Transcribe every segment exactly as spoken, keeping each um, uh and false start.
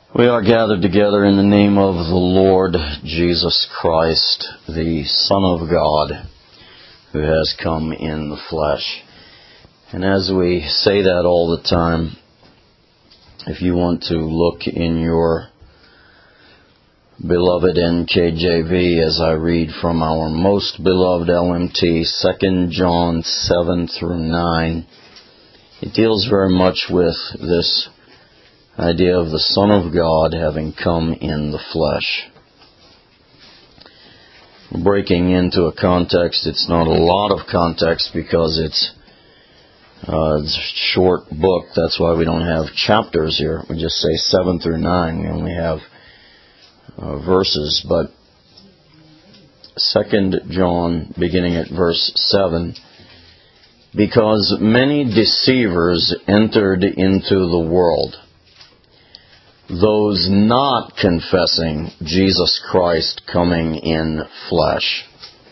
We are gathered together in the name of the Lord Jesus Christ, the Son of God, who has come in the flesh. And as we say that all the time, if you want to look in your beloved N K J V as I read from our most beloved L M T, Second John seven through nine, it deals very much with this idea of the Son of God having come in the flesh. Breaking into a context, it's not a lot of context because it's, uh, it's a short book. That's why we don't have chapters here. We just say seven through nine. We only have uh, verses. But Second John, beginning at verse seven, because many deceivers entered into the world, those not confessing Jesus Christ coming in flesh.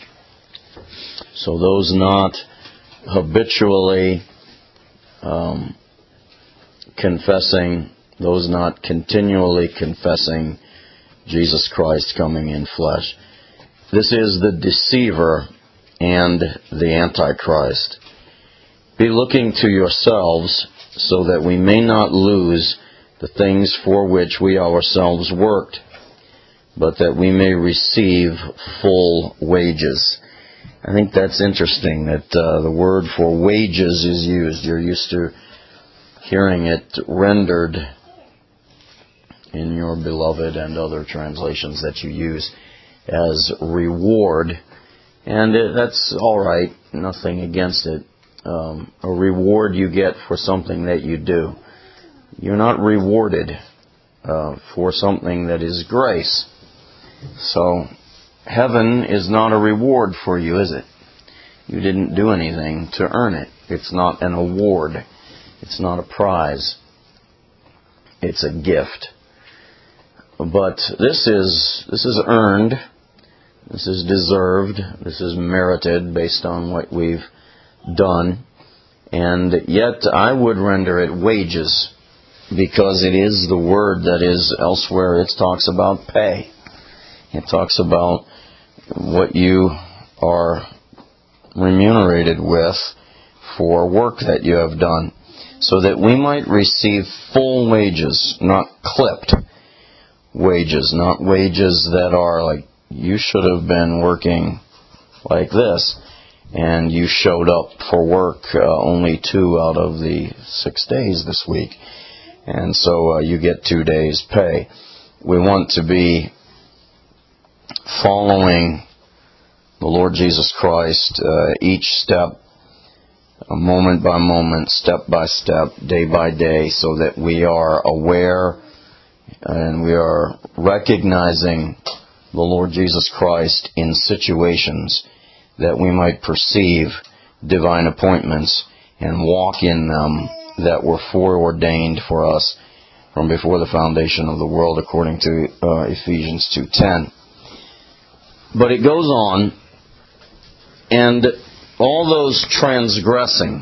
So those not habitually um, confessing, those not continually confessing Jesus Christ coming in flesh. This is the deceiver and the Antichrist. Be looking to yourselves so that we may not lose the things for which we ourselves worked, but that we may receive full wages. I think that's interesting that uh, the word for wages is used. You're used to hearing it rendered in your beloved and other translations that you use as reward. And it, that's all right, nothing against it. Um, a reward you get for something that you do. You're not rewarded uh, for something that is grace. So, heaven is not a reward for you, is it? You didn't do anything to earn it. It's not an award. It's not a prize. It's a gift. But this is this is earned. This is deserved. This is merited based on what we've done. And yet I would render it wages, because it is the word that is elsewhere. It talks about pay. It talks about what you are remunerated with for work that you have done, so that we might receive full wages, not clipped wages, not wages that are like, you should have been working like this, and you showed up for work uh, only two out of the six days this week. And so uh, you get two days' pay. We want to be following the Lord Jesus Christ uh, each step, uh, moment by moment, step by step, day by day, so that we are aware and we are recognizing the Lord Jesus Christ in situations that we might perceive divine appointments and walk in them that were foreordained for us from before the foundation of the world, according to uh, Ephesians two ten. But it goes on, and all those transgressing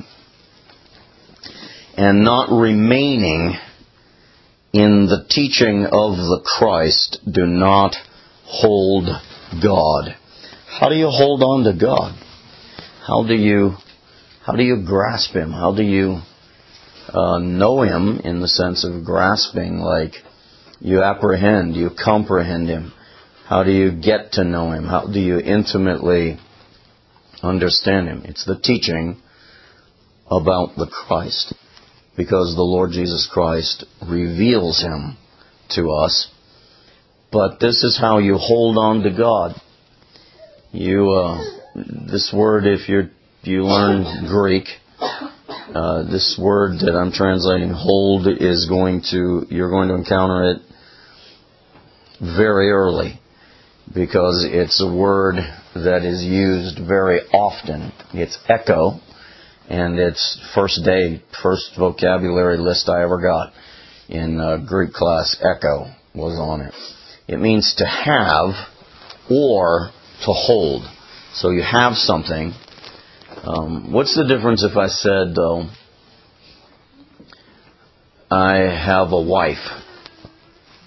and not remaining in the teaching of the Christ do not hold God. How do you hold on to God? How do you how do you grasp Him? How do you Uh, know Him in the sense of grasping, like you apprehend, you comprehend Him? How do you get to know Him? How do you intimately understand Him? It's the teaching about the Christ, because the Lord Jesus Christ reveals Him to us. But this is how you hold on to God. You, uh, this word, if you you learn Greek, Uh, this word that I'm translating, hold, is going to, you're going to encounter it very early, because it's a word that is used very often. It's echo, and it's first day, first vocabulary list I ever got in uh, Greek class, echo was on it. It means to have or to hold. So you have something. Um, what's the difference if I said, though, I have a wife?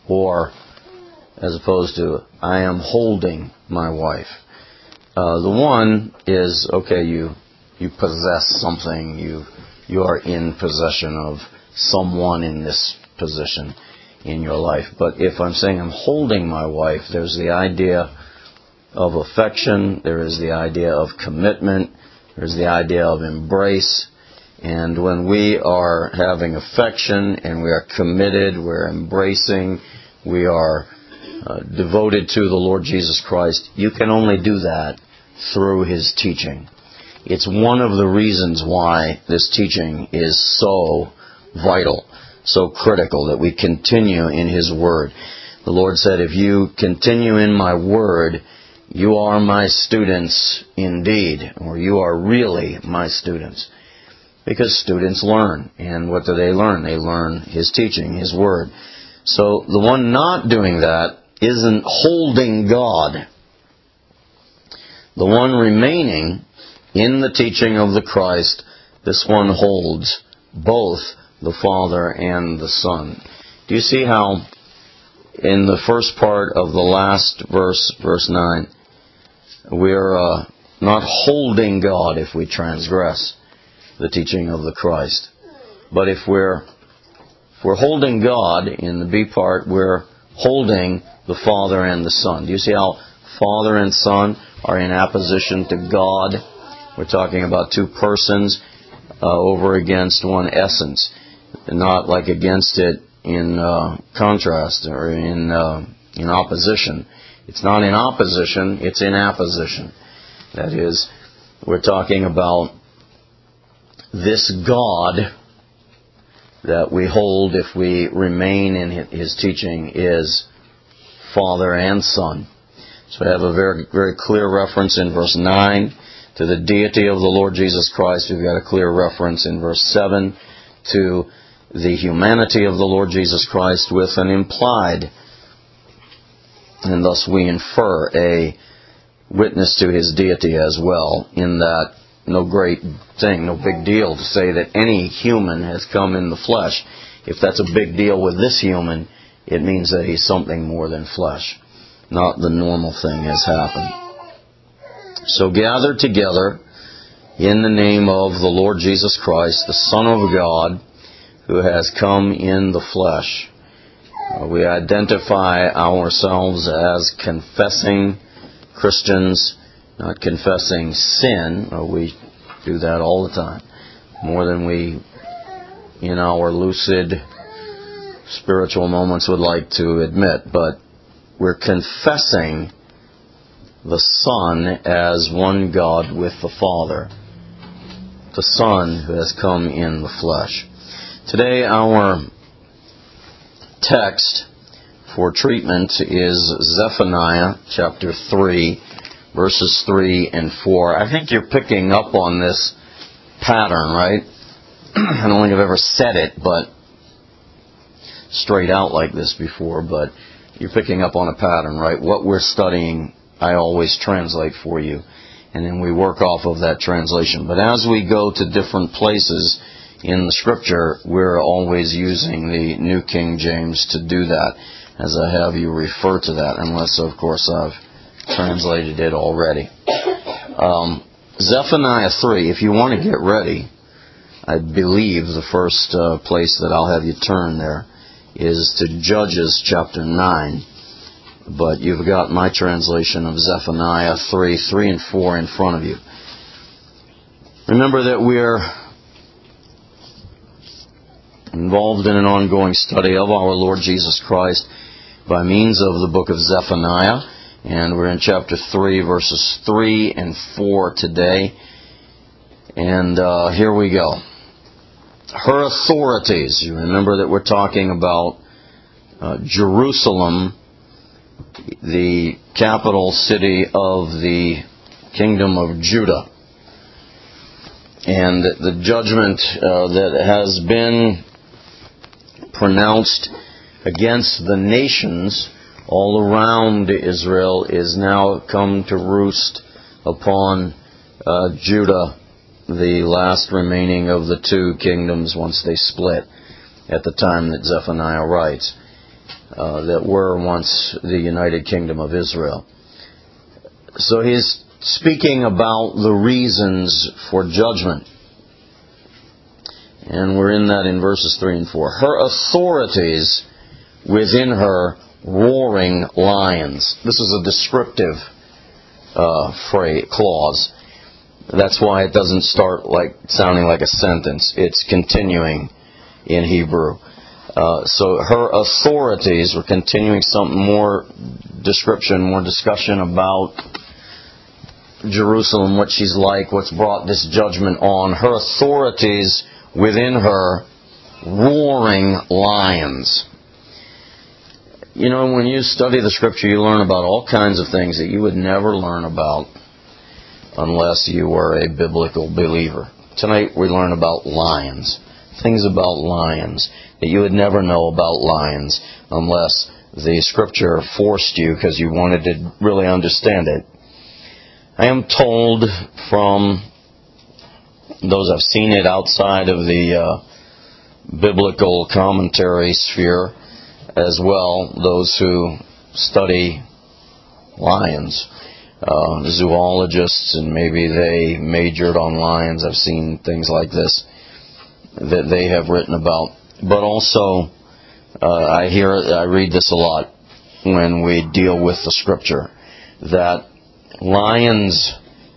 or as opposed to, I am holding my wife. Uh, the one is, okay, you you possess something, you you are in possession of someone in this position in your life. But if I'm saying I'm holding my wife, there's the idea of affection, there is the idea of commitment, there's the idea of embrace. And when we are having affection and we are committed, we're embracing, we are uh, devoted to the Lord Jesus Christ, you can only do that through His teaching. It's one of the reasons why this teaching is so vital, so critical, that we continue in His Word. The Lord said, if you continue in my Word, you are my students indeed, or you are really my students. Because students learn. And what do they learn? They learn His teaching, His Word. So the one not doing that isn't holding God. The one remaining in the teaching of the Christ, this one holds both the Father and the Son. Do you see how in the first part of the last verse, verse nine, we're uh, not holding God if we transgress the teaching of the Christ. But if we're if we're holding God in the B part, we're holding the Father and the Son. Do you see how Father and Son are in opposition to God? We're talking about two persons uh, over against one essence, not like against it in uh, contrast or in uh, in opposition. It's not in opposition, it's in apposition. That is, we're talking about this God that we hold if we remain in His teaching is Father and Son. So we have a very, very clear reference in verse nine to the deity of the Lord Jesus Christ. We've got a clear reference in verse seven to the humanity of the Lord Jesus Christ with an implied, and thus we infer a witness to His deity as well, in that no great thing, no big deal to say that any human has come in the flesh. If that's a big deal with this human, it means that he's something more than flesh. Not the normal thing has happened. So gathered together in the name of the Lord Jesus Christ, the Son of God, who has come in the flesh. Uh, we identify ourselves as confessing Christians, not confessing sin. Uh, we do that all the time, more than we, in our lucid spiritual moments, would like to admit. But we're confessing the Son as one God with the Father, the Son who has come in the flesh. Today our text for treatment is Zephaniah chapter three, verses three and four. I think you're picking up on this pattern, right? I don't think I've ever said it, but straight out like this before, but you're picking up on a pattern, right? What we're studying, I always translate for you, and then we work off of that translation. But as we go to different places in the Scripture, we're always using the New King James to do that, as I have you refer to that, unless, of course, I've translated it already. Um, Zephaniah three, if you want to get ready, I believe the first uh, place that I'll have you turn there is to Judges chapter nine. But you've got my translation of Zephaniah three, three and four in front of you. Remember that we're involved in an ongoing study of our Lord Jesus Christ by means of the book of Zephaniah. And we're in chapter three, verses three and four today. And uh, here we go. Her authorities. You remember that we're talking about uh, Jerusalem, the capital city of the kingdom of Judah. And the judgment uh, that has been pronounced against the nations all around Israel is now come to roost upon uh, Judah, the last remaining of the two kingdoms once they split at the time that Zephaniah writes. uh, that were once the United Kingdom of Israel. So he's speaking about the reasons for judgment. And we're in that in verses three and four. Her authorities within her roaring lions. This is a descriptive uh, phrase, clause. That's why it doesn't start like sounding like a sentence. It's continuing in Hebrew. Uh, so her authorities, we're continuing something more description, more discussion about Jerusalem, what she's like, what's brought this judgment on. Her authorities within her roaring lions. You know, when you study the Scripture, you learn about all kinds of things that you would never learn about unless you were a biblical believer. Tonight we learn about lions. Things about lions that you would never know about lions unless the Scripture forced you because you wanted to really understand it. I am told from those I've seen it outside of the uh, biblical commentary sphere as well, those who study lions, uh, zoologists, and maybe they majored on lions. I've seen things like this that they have written about. But also, uh, I hear, I read this a lot when we deal with the Scripture, that lions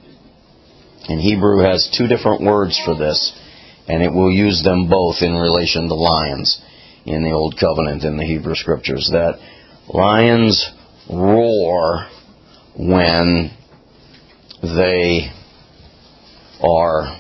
in Hebrew has two different words for this, and it will use them both in relation to lions in the Old Covenant in the Hebrew Scriptures. That lions roar when they are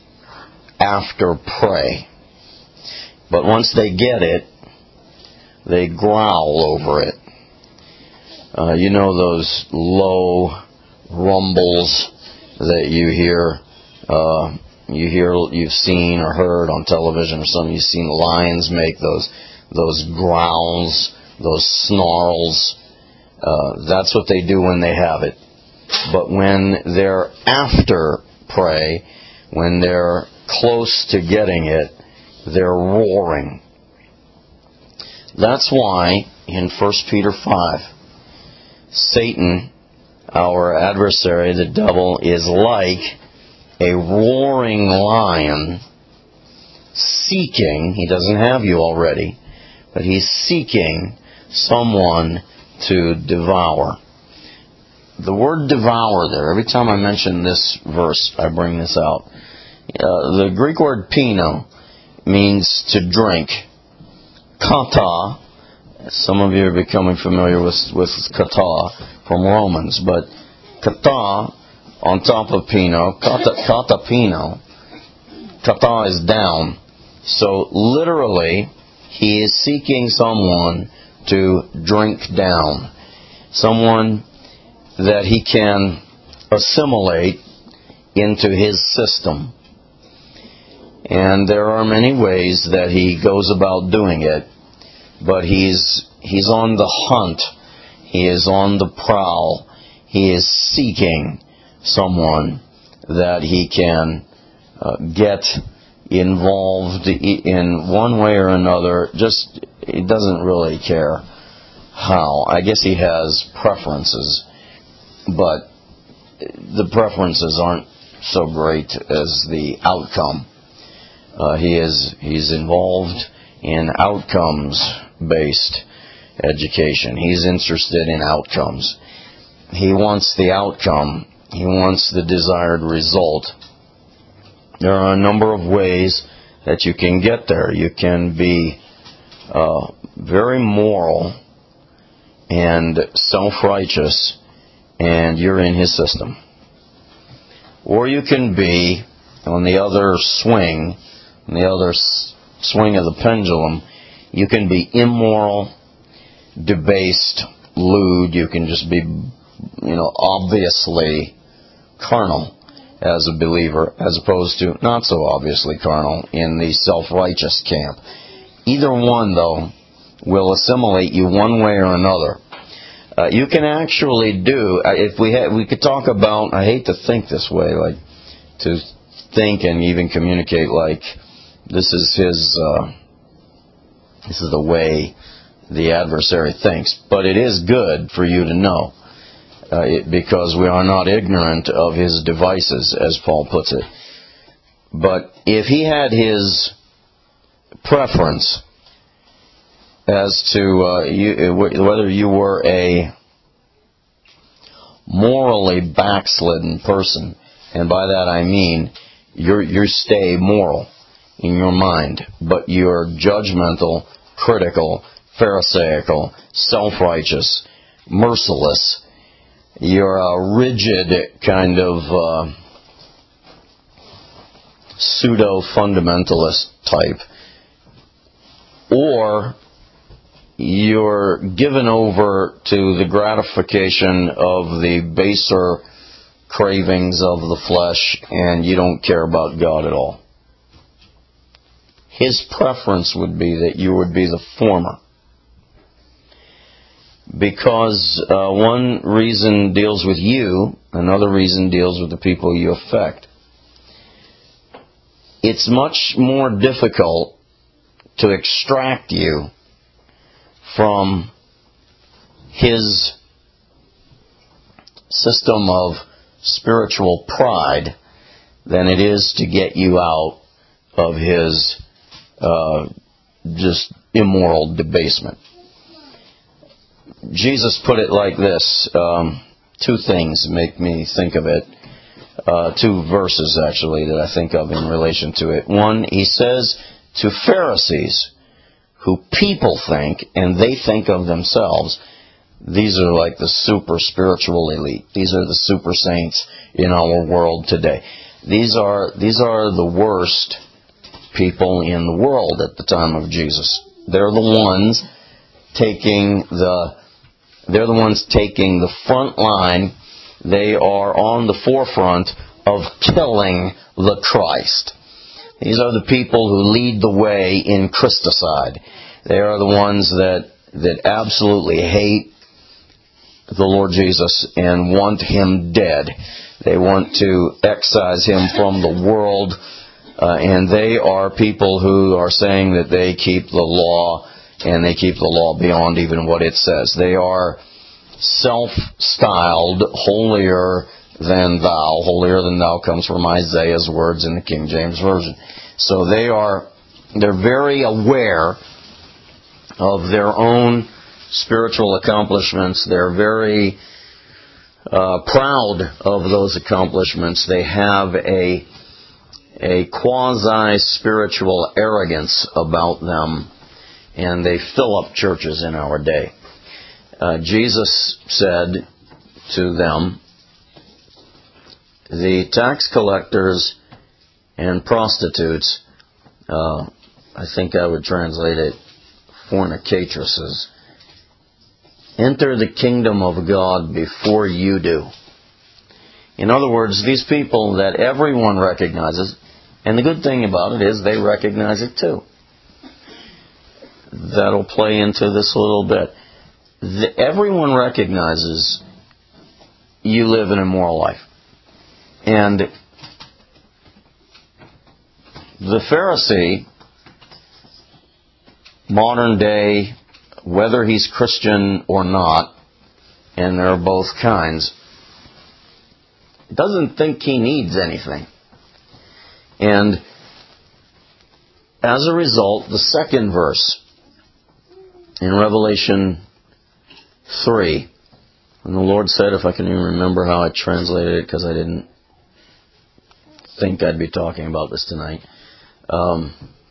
after prey. But once they get it, they growl over it. Uh, you know those low rumbles that you hear, uh, you hear, you've seen or heard on television or something. You've seen lions make those those growls, those snarls. Uh, that's what they do when they have it. But when they're after prey, when they're close to getting it, they're roaring. That's why in First Peter five, Satan, our adversary, the devil, is like a roaring lion seeking, he doesn't have you already, but he's seeking someone to devour. The word devour there, every time I mention this verse, I bring this out. Uh, the Greek word pino means to drink. Kata, some of you are becoming familiar with, with kata from Romans, but kata on top of pino, kata, kata pino, kata is down. So literally, he is seeking someone to drink down. Someone that he can assimilate into his system. And there are many ways that he goes about doing it, but he's he's on the hunt. He is on the prowl. He is seeking someone that he can uh, get involved in one way or another. Just, he doesn't really care how. I guess he has preferences, but the preferences aren't so great as the outcome. Uh, he is he's involved in outcomes-based education. He's interested in outcomes. He wants the outcome. He wants the desired result. There are a number of ways that you can get there. You can be uh, very moral and self-righteous, and you're in his system. Or you can be on the other swing, on the other swing of the pendulum. You can be immoral, debased, lewd. You can just be, you know, obviously carnal as a believer, as opposed to not so obviously carnal in the self-righteous camp. Either one, though, will assimilate you one way or another. Uh, you can actually do, if we had, we could talk about, I hate to think this way, like to think and even communicate like this is his, uh, this is the way the adversary thinks. But it is good for you to know, uh, it, because we are not ignorant of his devices, as Paul puts it. But if he had his preference as to uh, you, whether you were a morally backslidden person, and by that I mean you're, you stay moral in your mind, but you're judgmental, critical, pharisaical, self-righteous, merciless. You're a rigid kind of uh, pseudo-fundamentalist type. Or you're given over to the gratification of the baser cravings of the flesh, and you don't care about God at all. His preference would be that you would be the former. Because uh, one reason deals with you, another reason deals with the people you affect. It's much more difficult to extract you from his system of spiritual pride than it is to get you out of his uh, just immoral debasement. Jesus put it like this. Um, two things make me think of it. Uh, two verses, actually, that I think of in relation to it. One, he says to Pharisees, who people think, and they think of themselves, these are like the super spiritual elite. These are the super saints in our world today. These are these are the worst people in the world at the time of Jesus. They're the ones taking the they're the ones taking the front line. They are on the forefront of killing the Christ. These are the people who lead the way in Christicide. They are the ones that that absolutely hate the Lord Jesus and want him dead. They want to excise him from the world, uh, and they are people who are saying that they keep the law, and they keep the law beyond even what it says. They are self-styled holier than thou. Holier than thou comes from Isaiah's words in the King James Version. So they are, they're very aware of their own spiritual accomplishments. They're very uh, proud of those accomplishments. They have a a quasi-spiritual arrogance about them, and they fill up churches in our day. Uh, Jesus said to them, the tax collectors and prostitutes, uh, I think I would translate it, fornicatresses, enter the kingdom of God before you do. In other words, these people that everyone recognizes, and the good thing about it is they recognize it too. That'll play into this a little bit. The, everyone recognizes you live an immoral life. And the Pharisee, modern day, whether he's Christian or not, and there are both kinds, doesn't think he needs anything. And as a result, the second verse in Revelation three, and the Lord said, if I can even remember how I translated it, because I didn't think I'd be talking about this tonight. Um,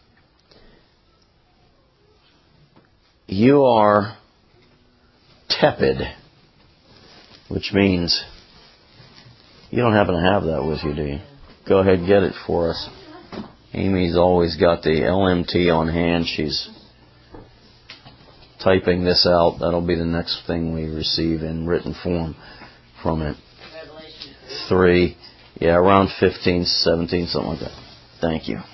you are tepid, which means you don't happen to have that with you, do you? Go ahead and get it for us. Amy's always got the L M T on hand. She's typing this out. That'll be the next thing we receive in written form from it. Revelation three. Yeah, around fifteen, seventeen, something like that. Thank you.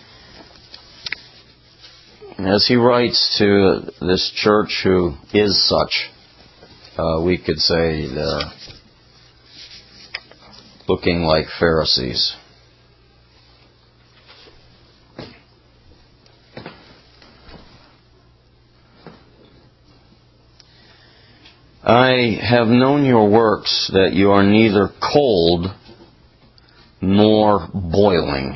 As he writes to this church who is such, uh, we could say they're looking like Pharisees. I have known your works, that you are neither cold nor boiling.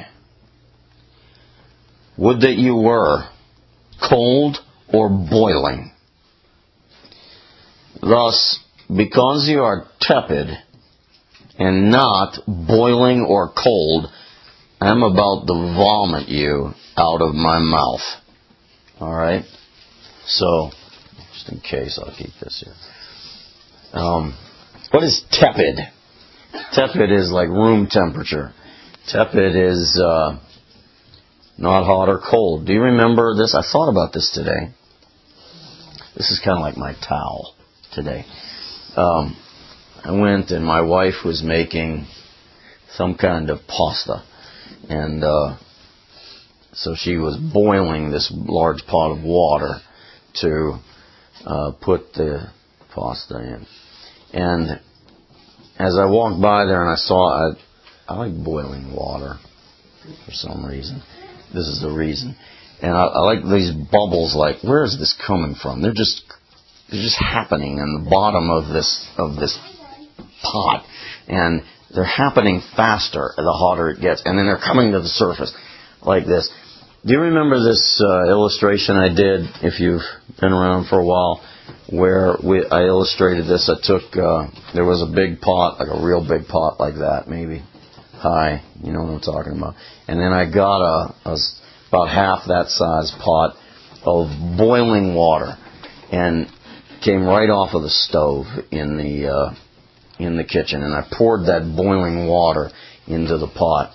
Would that you were cold or boiling. Thus, because you are tepid and not boiling or cold, I'm about to vomit you out of my mouth. Alright? So, just in case, I'll keep this here. Um, what is tepid? Tepid is like room temperature. Tepid is uh, not hot or cold. Do you remember this? I thought about this today. This is kind of like my towel today. Um, I went and my wife was making some kind of pasta. And uh, so she was boiling this large pot of water to uh, put the pasta in. And as I walked by there and I saw, I, I like boiling water for some reason. This is the reason. And I, I like these bubbles. Like, where is this coming from? They're just they're just happening in the bottom of this of this pot, and they're happening faster the hotter it gets, and then they're coming to the surface like this. Do you remember this uh, illustration I did, if you've been around for a while, where we, I illustrated this? I took, uh, there was a big pot, like a real big pot like that, maybe high, you know what I'm talking about. And then I got a, a about half that size pot of boiling water, and came right off of the stove in the uh, in the kitchen, and I poured that boiling water into the pot.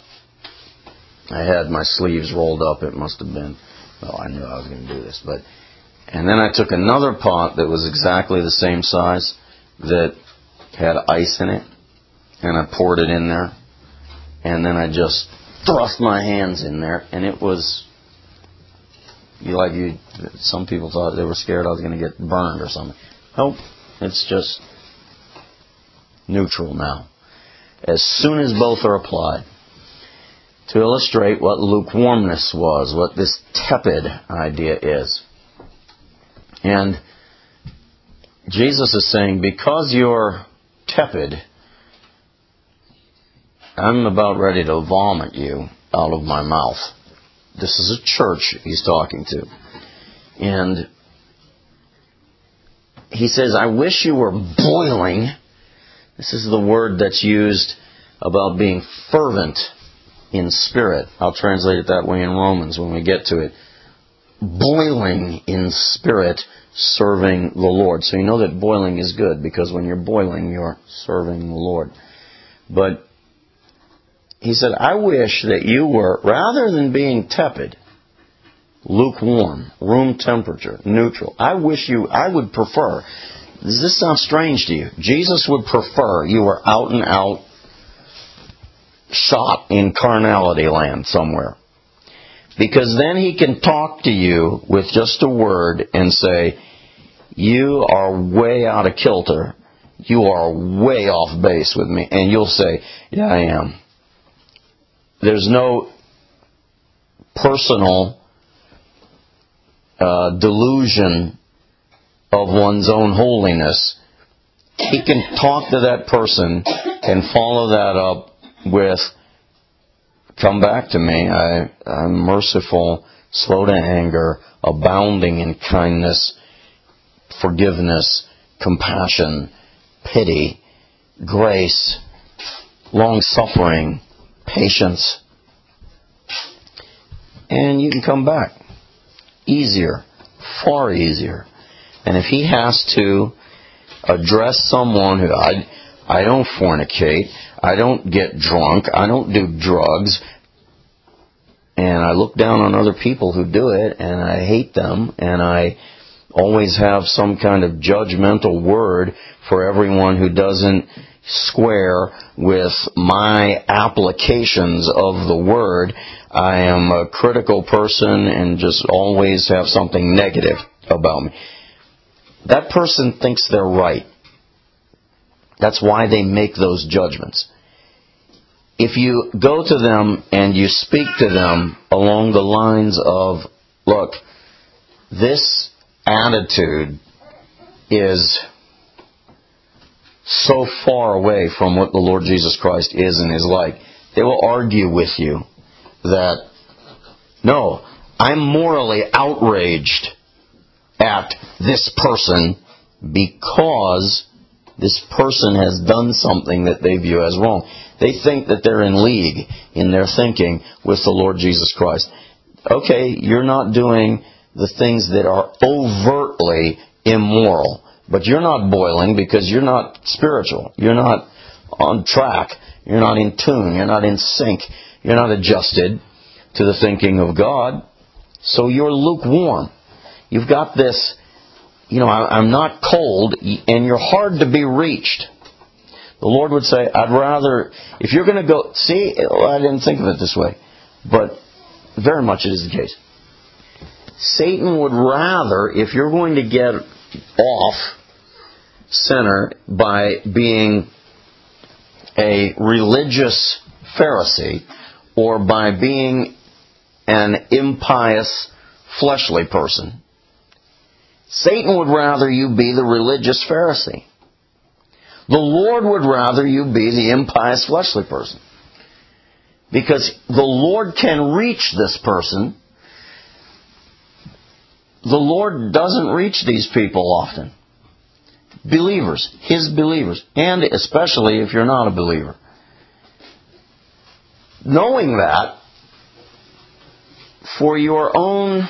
I had my sleeves rolled up. It must have been, well, I knew I was going to do this, but and then I took another pot that was exactly the same size that had ice in it, and I poured it in there, and then I just thrust my hands in there, and it was, you like you. Some people thought they were scared I was going to get burned or something. Nope, it's just neutral now. As soon as both are applied, to illustrate what lukewarmness was, what this tepid idea is. And Jesus is saying, because you're tepid, I'm about ready to vomit you out of my mouth. This is a church he's talking to. And he says, I wish you were boiling. This is the word that's used about being fervent in spirit. I'll translate it that way in Romans when we get to it. Boiling in spirit, serving the Lord. So you know that boiling is good, because when you're boiling, you're serving the Lord. But he said, I wish that you were, rather than being tepid, lukewarm, room temperature, neutral, I wish you, I would prefer, does this sound strange to you? Jesus would prefer you were out and out shot in carnality land somewhere. Because then he can talk to you with just a word and say, you are way out of kilter. You are way off base with me. And you'll say, yeah, I am. There's no personal uh, delusion of one's own holiness. He can talk to that person and follow that up with, come back to me. I, I'm merciful, slow to anger, abounding in kindness, forgiveness, compassion, pity, grace, long-suffering, patience. And you can come back. Easier. Far easier. And if he has to address someone who, I, I don't fornicate, I don't get drunk, I don't do drugs, and I look down on other people who do it, and I hate them, and I always have some kind of judgmental word for everyone who doesn't square with my applications of the word. I am a critical person and just always have something negative about me. That person thinks they're right. That's why they make those judgments. If you go to them and you speak to them along the lines of, look, this attitude is so far away from what the Lord Jesus Christ is and is like. They will argue with you that, no, I'm morally outraged at this person because this person has done something that they view as wrong. They think that they're in league in their thinking with the Lord Jesus Christ. Okay, you're not doing the things that are overtly immoral, but you're not boiling because you're not spiritual. You're not on track. You're not in tune. You're not in sync. You're not adjusted to the thinking of God. So you're lukewarm. You've got this, you know, I'm not cold, and you're hard to be reached. The Lord would say, I'd rather, if you're going to go, see, I didn't think of it this way, but very much it is the case. Satan would rather, if you're going to get off center by being a religious Pharisee or by being an impious fleshly person, Satan would rather you be the religious Pharisee. The Lord would rather you be the impious fleshly person. Because the Lord can reach this person. The Lord doesn't reach these people often. Believers, His believers, and especially if you're not a believer. Knowing that, for your own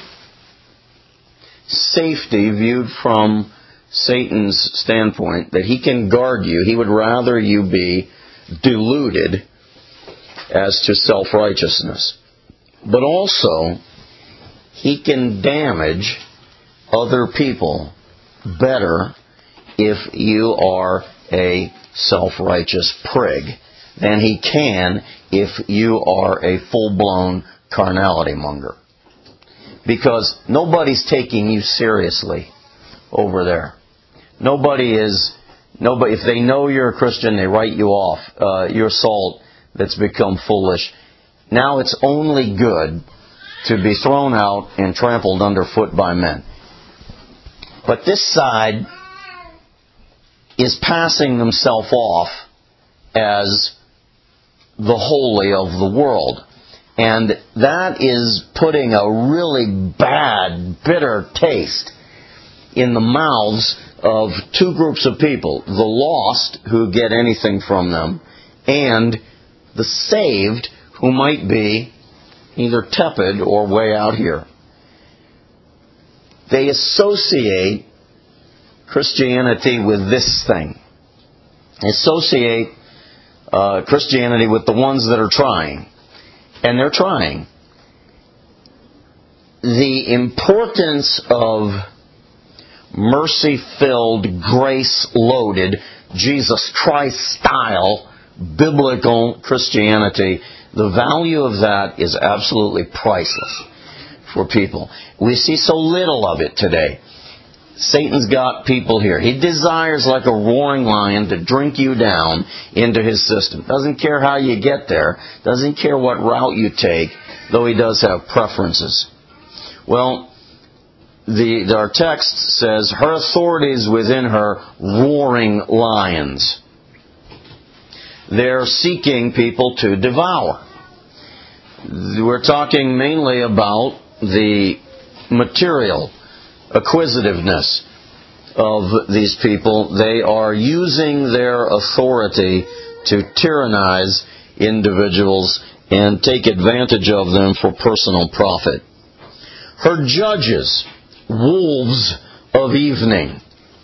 safety viewed from Satan's standpoint, that he can guard you, he would rather you be deluded as to self-righteousness. But also, he can damage other people better if you are a self-righteous prig than he can if you are a full-blown carnality monger. Because nobody's taking you seriously over there. Nobody is, nobody, if they know you're a Christian, they write you off. Uh, you're salt that's become foolish. Now it's only good to be thrown out and trampled underfoot by men. But this side is passing themselves off as the holy of the world. And that is putting a really bad, bitter taste in the mouths of two groups of people. The lost, who get anything from them, and the saved, who might be either tepid or way out here. They associate Christianity with this thing. They associate uh, Christianity with the ones that are trying. And they're trying. The importance of mercy-filled, grace-loaded, Jesus Christ-style, biblical Christianity, the value of that is absolutely priceless for people. We see so little of it today. Satan's got people here. He desires, like a roaring lion, to drink you down into his system. Doesn't care how you get there. Doesn't care what route you take, though he does have preferences. Well, the, our text says, her authority is within her roaring lions. They're seeking people to devour. We're talking mainly about the material acquisitiveness of these people. They are using their authority to tyrannize individuals and take advantage of them for personal profit. Her judges, wolves of evening.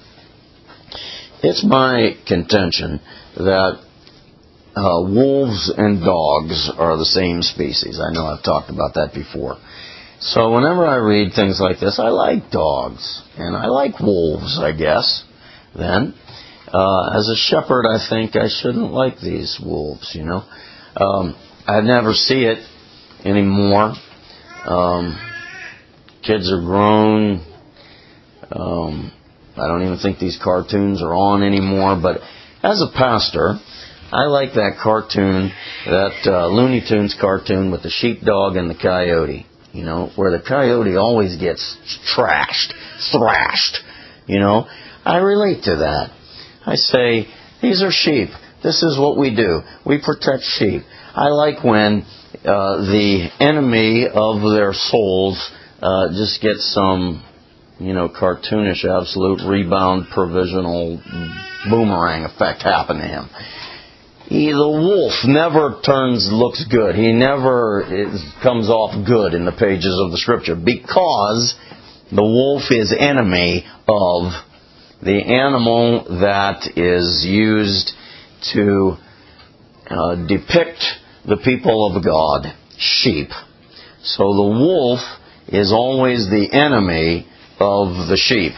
It's my contention that uh, wolves and dogs are the same species. I know I've talked about that before. So whenever I read things like this, I like dogs, and I like wolves, I guess, then. Uh, as a shepherd, I think I shouldn't like these wolves, you know. Um, I never see it anymore. Um, kids are grown. Um, I don't even think these cartoons are on anymore, but as a pastor, I like that cartoon, that uh, Looney Tunes cartoon with the sheepdog and the coyote. You know, where the coyote always gets trashed, thrashed, you know. I relate to that. I say, These are sheep. This is what we do. We protect sheep. I like when uh, the enemy of their souls uh, just gets some, you know, cartoonish, absolute rebound, provisional boomerang effect happen to him. He, the wolf never turns, looks good. He never is, comes off good in the pages of the Scripture, because the wolf is enemy of the animal that is used to uh, depict the people of God, sheep. So the wolf is always the enemy of the sheep.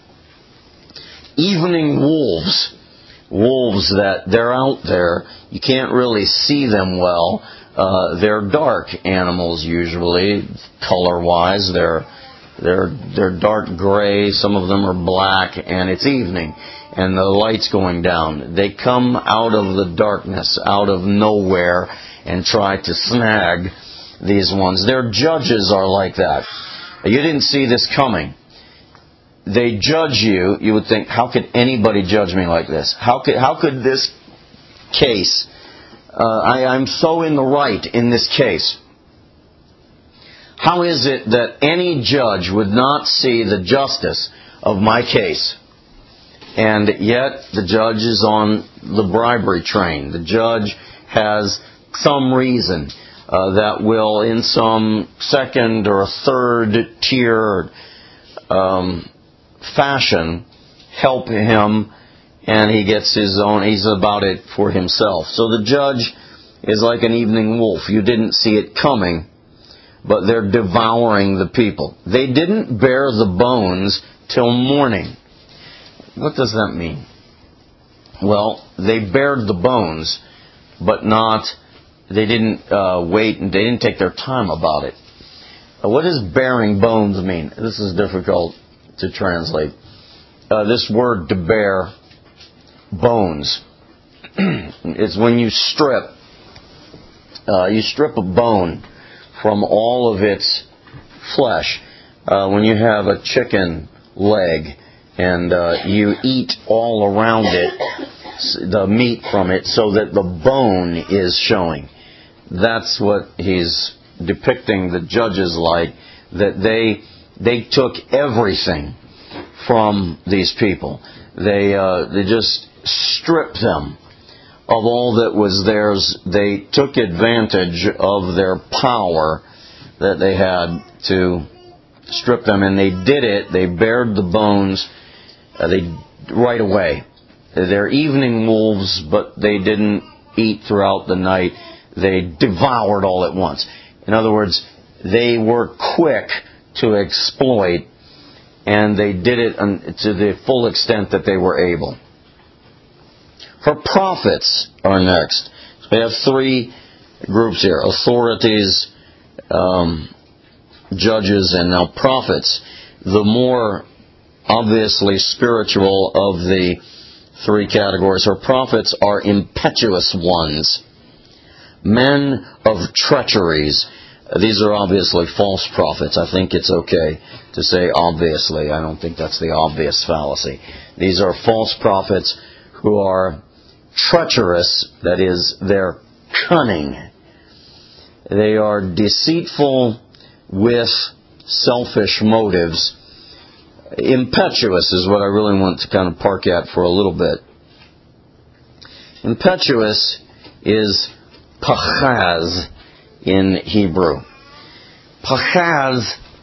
Evening wolves, wolves that they're out there, you can't really see them well. Uh, they're dark animals usually, color-wise. They're they're they're dark gray. Some of them are black, and it's evening, and the light's going down. They come out of the darkness, out of nowhere, and try to snag these ones. Their judges are like that. You didn't see this coming. They judge you. You would think, how could anybody judge me like this? How could how could this case, uh, I, I'm so in the right in this case. How is it that any judge would not see the justice of my case? And yet the judge is on the bribery train. The judge has some reason uh, that will, in some second or third tier um, fashion, help him, and he gets his own, he's about it for himself. So the judge is like an evening wolf. You didn't see it coming, but they're devouring the people. They didn't bear the bones till morning. What does that mean? Well, they bared the bones, but not, they didn't uh, wait, and they didn't take their time about it. Uh, what does bearing bones mean? This is difficult to translate. Uh, this word to bear bones, it's when you strip, uh, you strip a bone from all of its flesh. Uh, when you have a chicken leg and uh, you eat all around it, the meat from it, so that the bone is showing. That's what he's depicting the judges like, that they they took everything from these people. They uh, they just stripped them of all that was theirs. They took advantage of their power that they had to strip them, and they did it. They bared the bones uh, they right away. They're evening wolves, but they didn't eat throughout the night. They devoured all at once. In other words, they were quick to exploit, and they did it to the full extent that they were able. Her prophets are next. So we have three groups here: authorities, um, judges, and now prophets. The more obviously spiritual of the three categories. Her prophets are impetuous ones, men of treacheries. These are obviously false prophets. I think it's okay to say obviously. I don't think that's the obvious fallacy. These are false prophets who are treacherous, that is, they're cunning. They are deceitful with selfish motives. Impetuous is what I really want to kind of park at for a little bit. Impetuous is pachaz in Hebrew. Pachaz,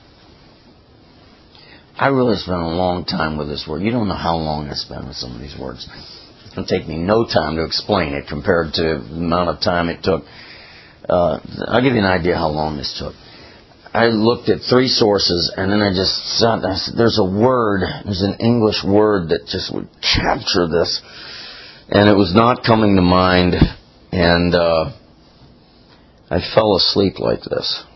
I really spent a long time with this word. You don't know how long I spent with some of these words. It's going to take me no time to explain it compared to the amount of time it took. Uh, I'll give you an idea how long this took. I looked at three sources, and then I just said, I said, there's a word, there's an English word that just would capture this. And it was not coming to mind, and uh, I fell asleep like this.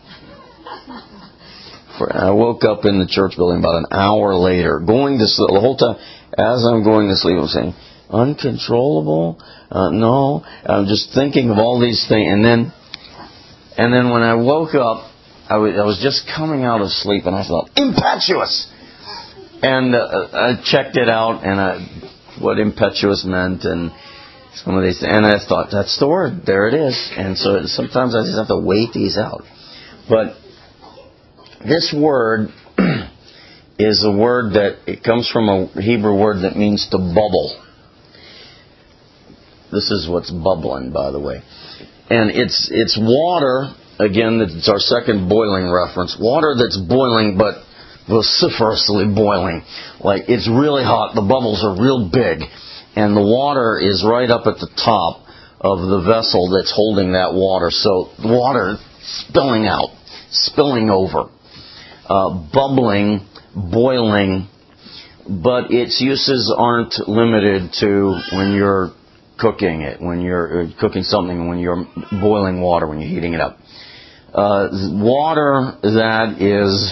For, I woke up in the church building about an hour later, going to sleep, the whole time, as I'm going to sleep, I'm saying, uncontrollable? Uh, no. I'm just thinking of all these things, and then, and then when I woke up, I was just coming out of sleep, and I thought, impetuous! And uh, I checked it out, and I, what impetuous meant, and Some of these, and I thought, that's the word. There it is. And so sometimes I just have to wait these out. But this word is a word that, it comes from a Hebrew word that means to bubble. This is what's bubbling, by the way. And it's it's water, again, it's our second boiling reference. Water that's boiling, but vociferously boiling. Like, it's really hot. The bubbles are real big. And the water is right up at the top of the vessel that's holding that water. So the water spilling out, spilling over, uh, bubbling, boiling. But its uses aren't limited to when you're cooking it, when you're cooking something, when you're boiling water, when you're heating it up. Uh, water that is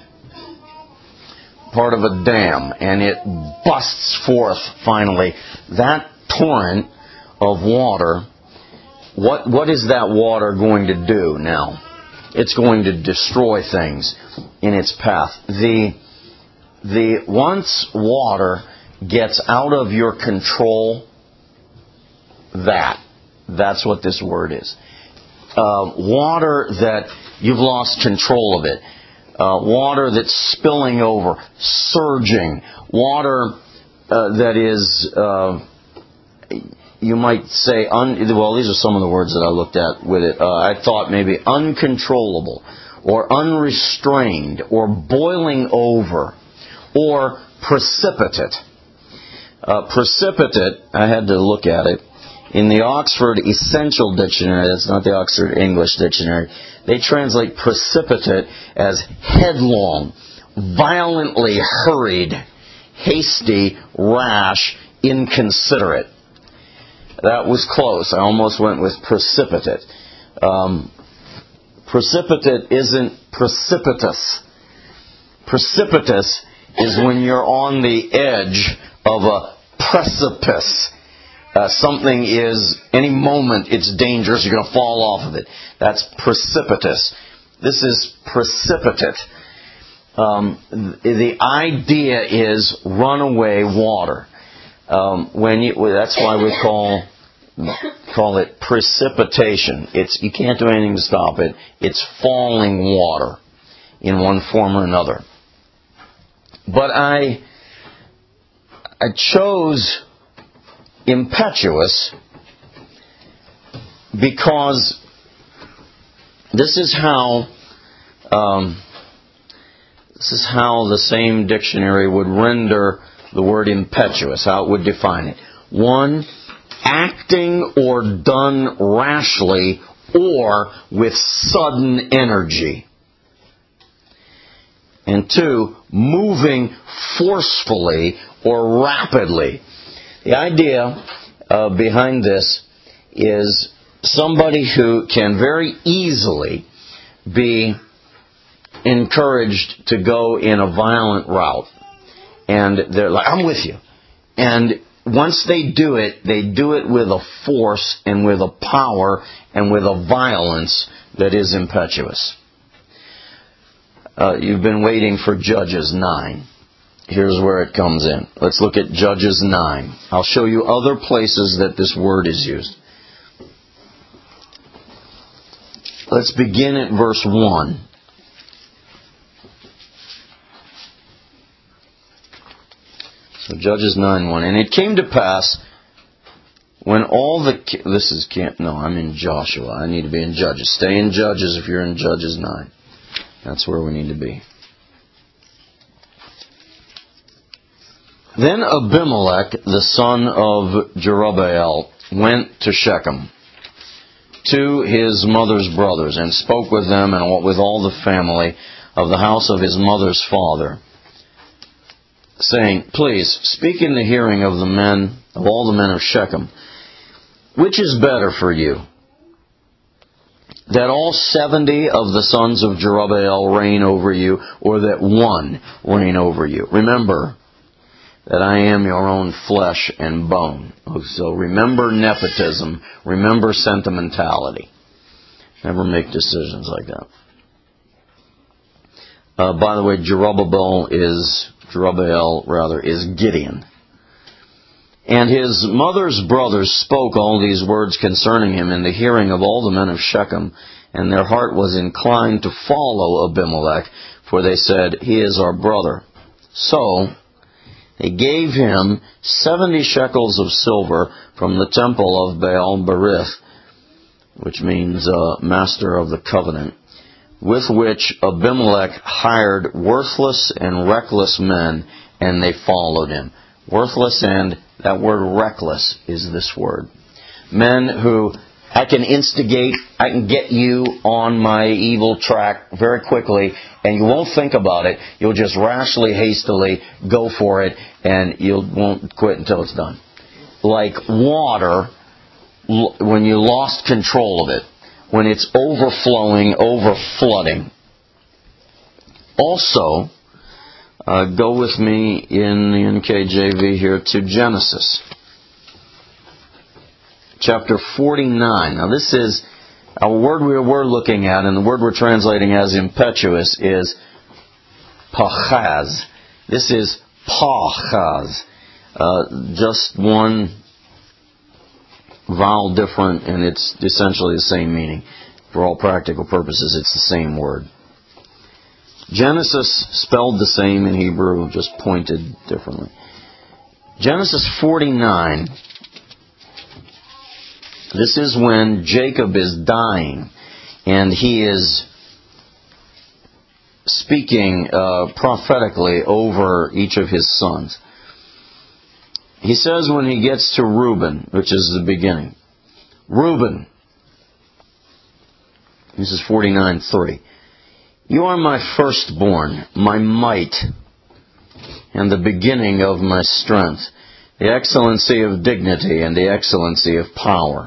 part of a dam, and it busts forth finally. That torrent of water, what what is that water going to do now? It's going to destroy things in its path. The the once water gets out of your control, that that's what this word is. Uh, water that you've lost control of it. Uh, water that's spilling over, surging. Water uh, that is, uh, you might say, un- well, these are some of the words that I looked at with it. Uh, I thought maybe uncontrollable, or unrestrained, or boiling over, or precipitate. Uh, precipitate, I had to look at it. In the Oxford Essential Dictionary, that's not the Oxford English Dictionary, they translate precipitate as headlong, violently hurried, hasty, rash, inconsiderate. That was close. I almost went with precipitate. Um, precipitate isn't precipitous. Precipitous is when you're on the edge of a precipice. Uh, something is, any moment it's dangerous, you're going to fall off of it. That's precipitous. This is precipitate. Um, the idea is runaway water. Um, when you, that's why we call call it precipitation. It's you can't do anything to stop it. It's falling water in one form or another. But I I chose impetuous because this is how um, this is how the same dictionary would render the word impetuous, how it would define it. One, acting or done rashly or with sudden energy. And two, moving forcefully or rapidly. The idea uh, behind this is somebody who can very easily be encouraged to go in a violent route. And they're like, I'm with you. And once they do it, they do it with a force and with a power and with a violence that is impetuous. Uh, you've been waiting for Judges nine. Here's where it comes in. Let's look at Judges nine. I'll show you other places that this word is used. Let's begin at verse one. So Judges nine one. And it came to pass when all the... This is... Can't, no, I'm in Joshua. I need to be in Judges. Stay in Judges if you're in Judges nine. That's where we need to be. Then Abimelech, the son of Jerubbaal, went to Shechem, to his mother's brothers, and spoke with them and with all the family of the house of his mother's father, saying, Please, speak in the hearing of the men, of all the men of Shechem, which is better for you, that all seventy of the sons of Jerubbaal reign over you, or that one reign over you? Remember that I am your own flesh and bone. So remember nepotism. Remember sentimentality. Never make decisions like that. Uh, by the way, Jerubbaal is, Jerubbaal rather, is Gideon. And his mother's brothers spoke all these words concerning him in the hearing of all the men of Shechem, and their heart was inclined to follow Abimelech, for they said, He is our brother. So they gave him seventy shekels of silver from the temple of Baal Berith, which means uh, master of the covenant, with which Abimelech hired worthless and reckless men, and they followed him. Worthless and, that word reckless is this word. Men who, I can instigate, I can get you on my evil track very quickly, and you won't think about it. You'll just rashly, hastily go for it, and you won't quit until it's done. Like water, when you lost control of it, when it's overflowing, overflooding. Also, uh, go with me in the N K J V here to Genesis. Chapter forty-nine. Now this is, a word we we're looking at, and the word we're translating as impetuous is pachaz. This is pachaz. Uh, just one vowel different, and it's essentially the same meaning. For all practical purposes, it's the same word. Genesis spelled the same in Hebrew, just pointed differently. Genesis forty-nine. This is when Jacob is dying, and he is speaking uh, prophetically over each of his sons. He says when he gets to Reuben, which is the beginning, Reuben, this is forty-nine three, You are my firstborn, my might, and the beginning of my strength, the excellency of dignity and the excellency of power.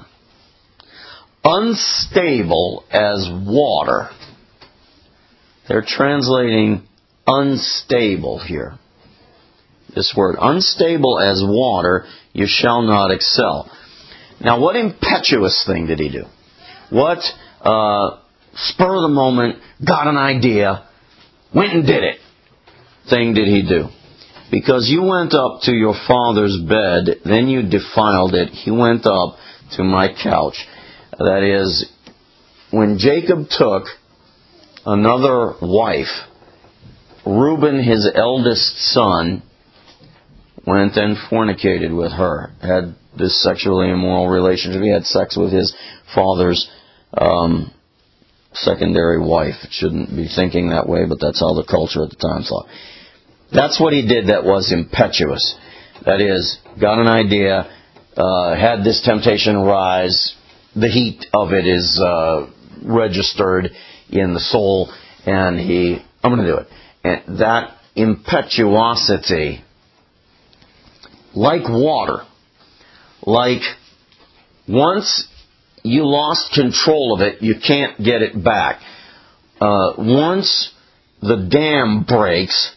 Unstable as water. They're translating unstable here. This word, unstable as water, you shall not excel. Now, what impetuous thing did he do? What uh, spur of the moment, got an idea, went and did it thing did he do? Because you went up to your father's bed, then you defiled it. He went up to my couch. That is, when Jacob took another wife, Reuben, his eldest son, went and fornicated with her, had this sexually immoral relationship. He had sex with his father's um, secondary wife. Shouldn't be thinking that way, but that's how the culture at the time thought. That's what he did that was impetuous. That is, got an idea, uh, had this temptation rise. The heat of it is uh, registered in the soul, and he, I'm going to do it. And that impetuosity, like water, like once you lost control of it, you can't get it back. Uh, once the dam breaks,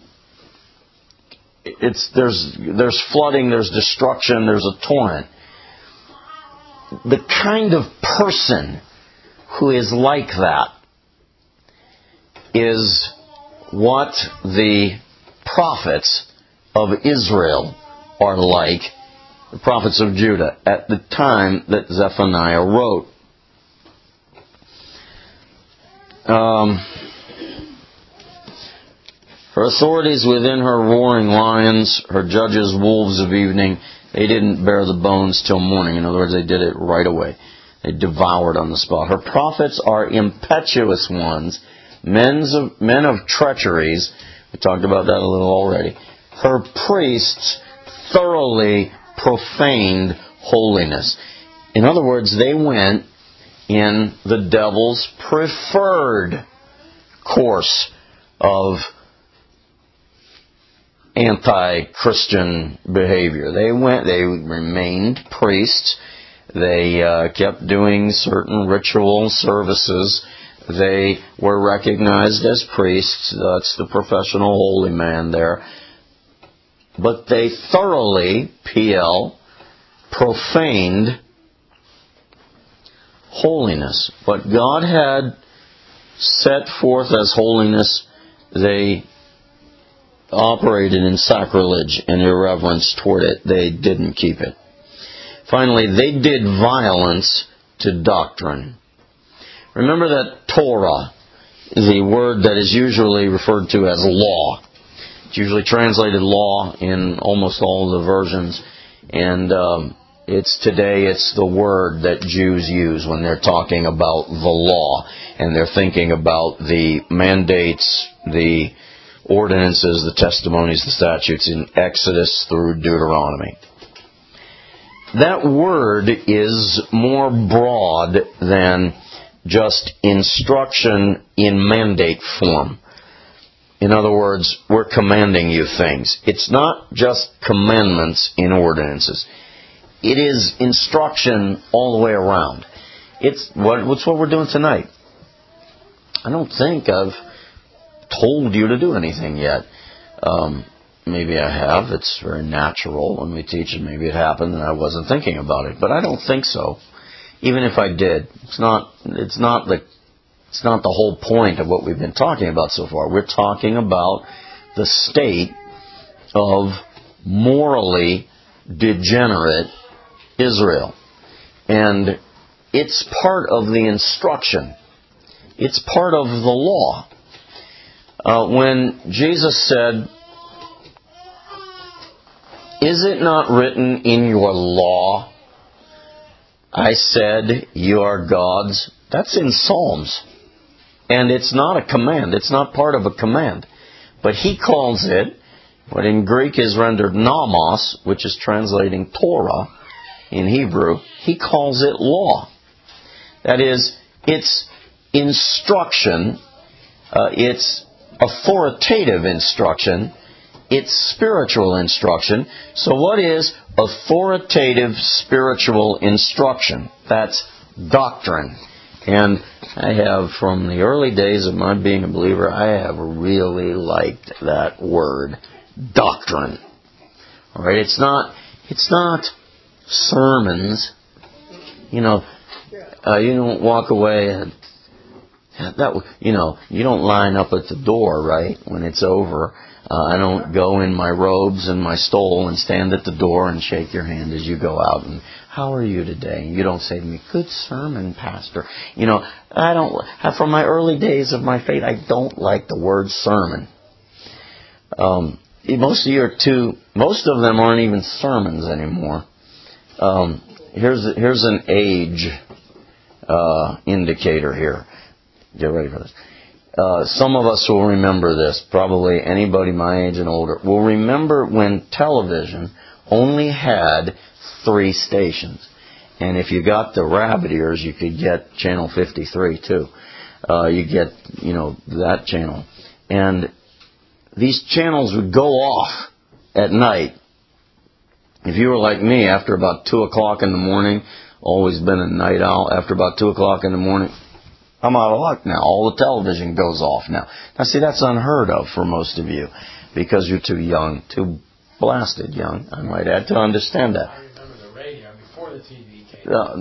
it's there's there's flooding, there's destruction, there's a torrent. The kind of person who is like that is what the prophets of Israel are like, the prophets of Judah, at the time that Zephaniah wrote. Um, her authorities within her roaring lions, her judges wolves of evening, they didn't bear the bones till morning. In other words, they did it right away. They devoured on the spot. Her prophets are impetuous ones, men of, men of treacheries. We talked about that a little already. Her priests thoroughly profaned holiness. In other words, they went in the devil's preferred course of anti-Christian behavior. They went, they remained priests. They uh, kept doing certain ritual services. They were recognized as priests. That's the professional holy man there. But they thoroughly, P L, profaned holiness. What God had set forth as holiness, they operated in sacrilege and irreverence toward it. They didn't keep it. Finally, they did violence to doctrine. Remember that Torah, the word that is usually referred to as law. It's usually translated law in almost all of the versions. And um, it's today it's the word that Jews use when they're talking about the law. And they're thinking about the mandates, the ordinances, the testimonies, the statutes in Exodus through Deuteronomy. That word is more broad than just instruction in mandate form. In other words, we're commanding you things. It's not just commandments in ordinances. It is instruction all the way around. It's what, what's what we're doing tonight. I don't think I've told you to do anything yet. Um, maybe I have. It's very natural when we teach it. Maybe it happened and I wasn't thinking about it. But I don't think so. Even if I did, it's not. It's not the. It's not the whole point of what we've been talking about so far. We're talking about the state of morally degenerate Israel. And it's part of the instruction. It's part of the law. Uh, when Jesus said, "Is it not written in your law, I said, you are gods"? That's in Psalms. And it's not a command. It's not part of a command. But he calls it, what in Greek is rendered nomos, which is translating Torah in Hebrew, he calls it law. That is, it's instruction, uh, it's authoritative instruction, it's spiritual instruction. So what is authoritative spiritual instruction? That's doctrine. And I have, from the early days of my being a believer, I have really liked that word, doctrine. All right, it's not, it's not sermons. You know, uh, you don't walk away and that, you know, you don't line up at the door, right, when it's over. Uh, I don't go in my robes and my stole and stand at the door and shake your hand as you go out and, "How are you today?" And you don't say to me, "Good sermon, Pastor." You know, I don't, from my early days of my faith, I don't like the word sermon. Um, most of you are too, most of them aren't even sermons anymore. Um, here's, here's an age, uh, indicator here. Get ready for this. Uh, some of us will remember this, probably anybody my age and older, will remember when television only had three stations. And if you got the rabbit ears, you could get channel fifty-three too. Uh, you get, you know, that channel. And these channels would go off at night. If you were like me, after about two o'clock in the morning, always been a night owl, after about two o'clock in the morning, I'm out of luck now. All the television goes off now. Now, see, that's unheard of for most of you because you're too young, too blasted young, I might add, to understand that. I remember the radio before the T V came. Uh,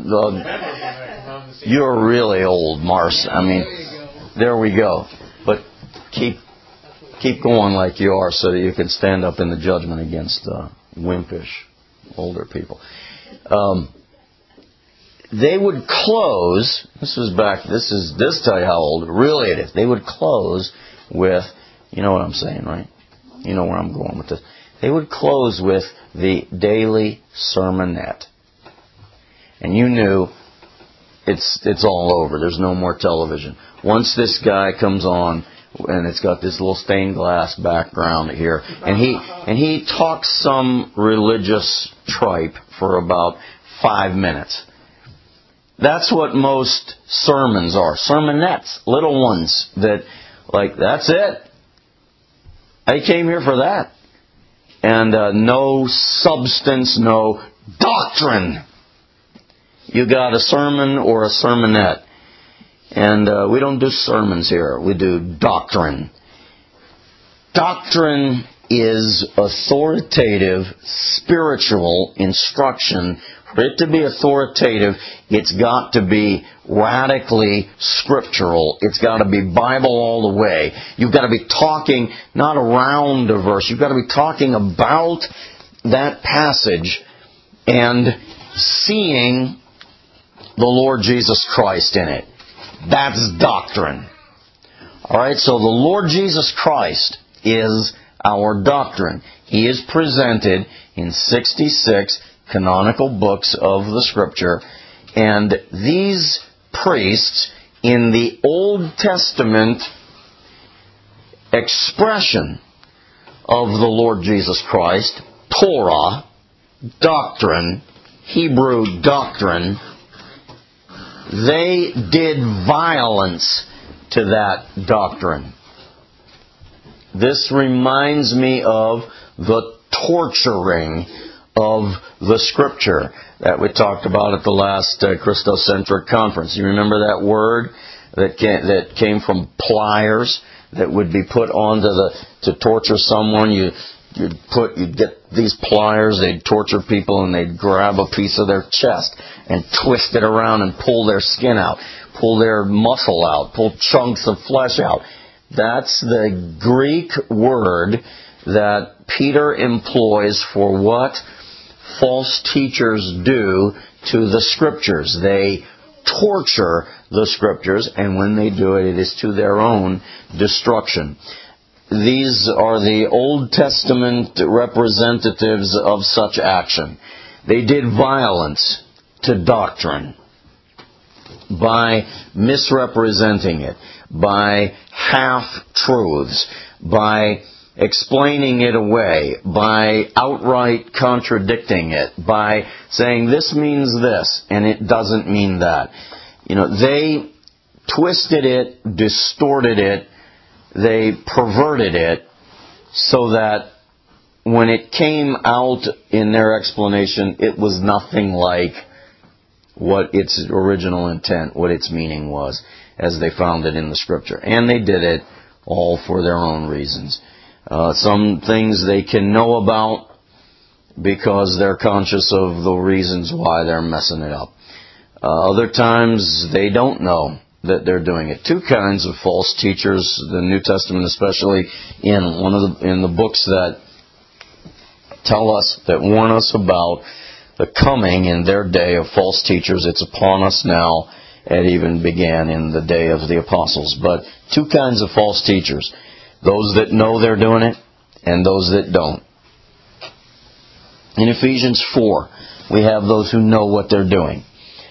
the, you're really old, Mars. I mean, there we go. But keep keep going like you are so that you can stand up in the judgment against uh, wimpish older people. Um, They would close, this was back, this is, this tell you how old really it is. They would close with, you know what I'm saying, right? You know where I'm going with this. They would close with the daily sermonette. And you knew it's, it's all over. There's no more television. Once this guy comes on, and it's got this little stained glass background here, and he, and he talks some religious tripe for about five minutes. That's what most sermons are. Sermonettes. Little ones that, like, that's it. I came here for that. And uh, no substance, no doctrine. You got a sermon or a sermonette. And uh, we don't do sermons here. We do doctrine. Doctrine is authoritative spiritual instruction For it to be authoritative, it's got to be radically scriptural. It's got to be Bible all the way. You've got to be talking not around a verse. You've got to be talking about that passage and seeing the Lord Jesus Christ in it. That's doctrine. Alright, so the Lord Jesus Christ is our doctrine. He is presented in sixty-six canonical books of the Scripture, and these priests in the Old Testament expression of the Lord Jesus Christ, Torah, doctrine, Hebrew doctrine, they did violence to that doctrine. This reminds me of the torturing of the Scripture that we talked about at the last uh, Christocentric conference. You remember that word that came, that came from pliers that would be put onto the to torture someone? You you'd put you'd get these pliers, they'd torture people, and they'd grab a piece of their chest and twist it around and pull their skin out, pull their muscle out, pull chunks of flesh out. That's the Greek word that Peter employs for what false teachers do to the Scriptures. They torture the Scriptures, and when they do it, it is to their own destruction. These are the Old Testament representatives of such action. They did violence to doctrine by misrepresenting it, by half-truths, by explaining it away, by outright contradicting it, by saying this means this and it doesn't mean that. You know, they twisted it, distorted it, they perverted it so that when it came out in their explanation, it was nothing like what its original intent, what its meaning was, as they found it in the Scripture. And they did it all for their own reasons. Uh, some things they can know about because they're conscious of the reasons why they're messing it up. Uh, other times they don't know that they're doing it. Two kinds of false teachers, the New Testament especially, in one of the in the books that tell us, that warn us about the coming in their day of false teachers. It's upon us now. It even began in the day of the apostles. But two kinds of false teachers. Those that know they're doing it, and those that don't. In Ephesians four, we have those who know what they're doing.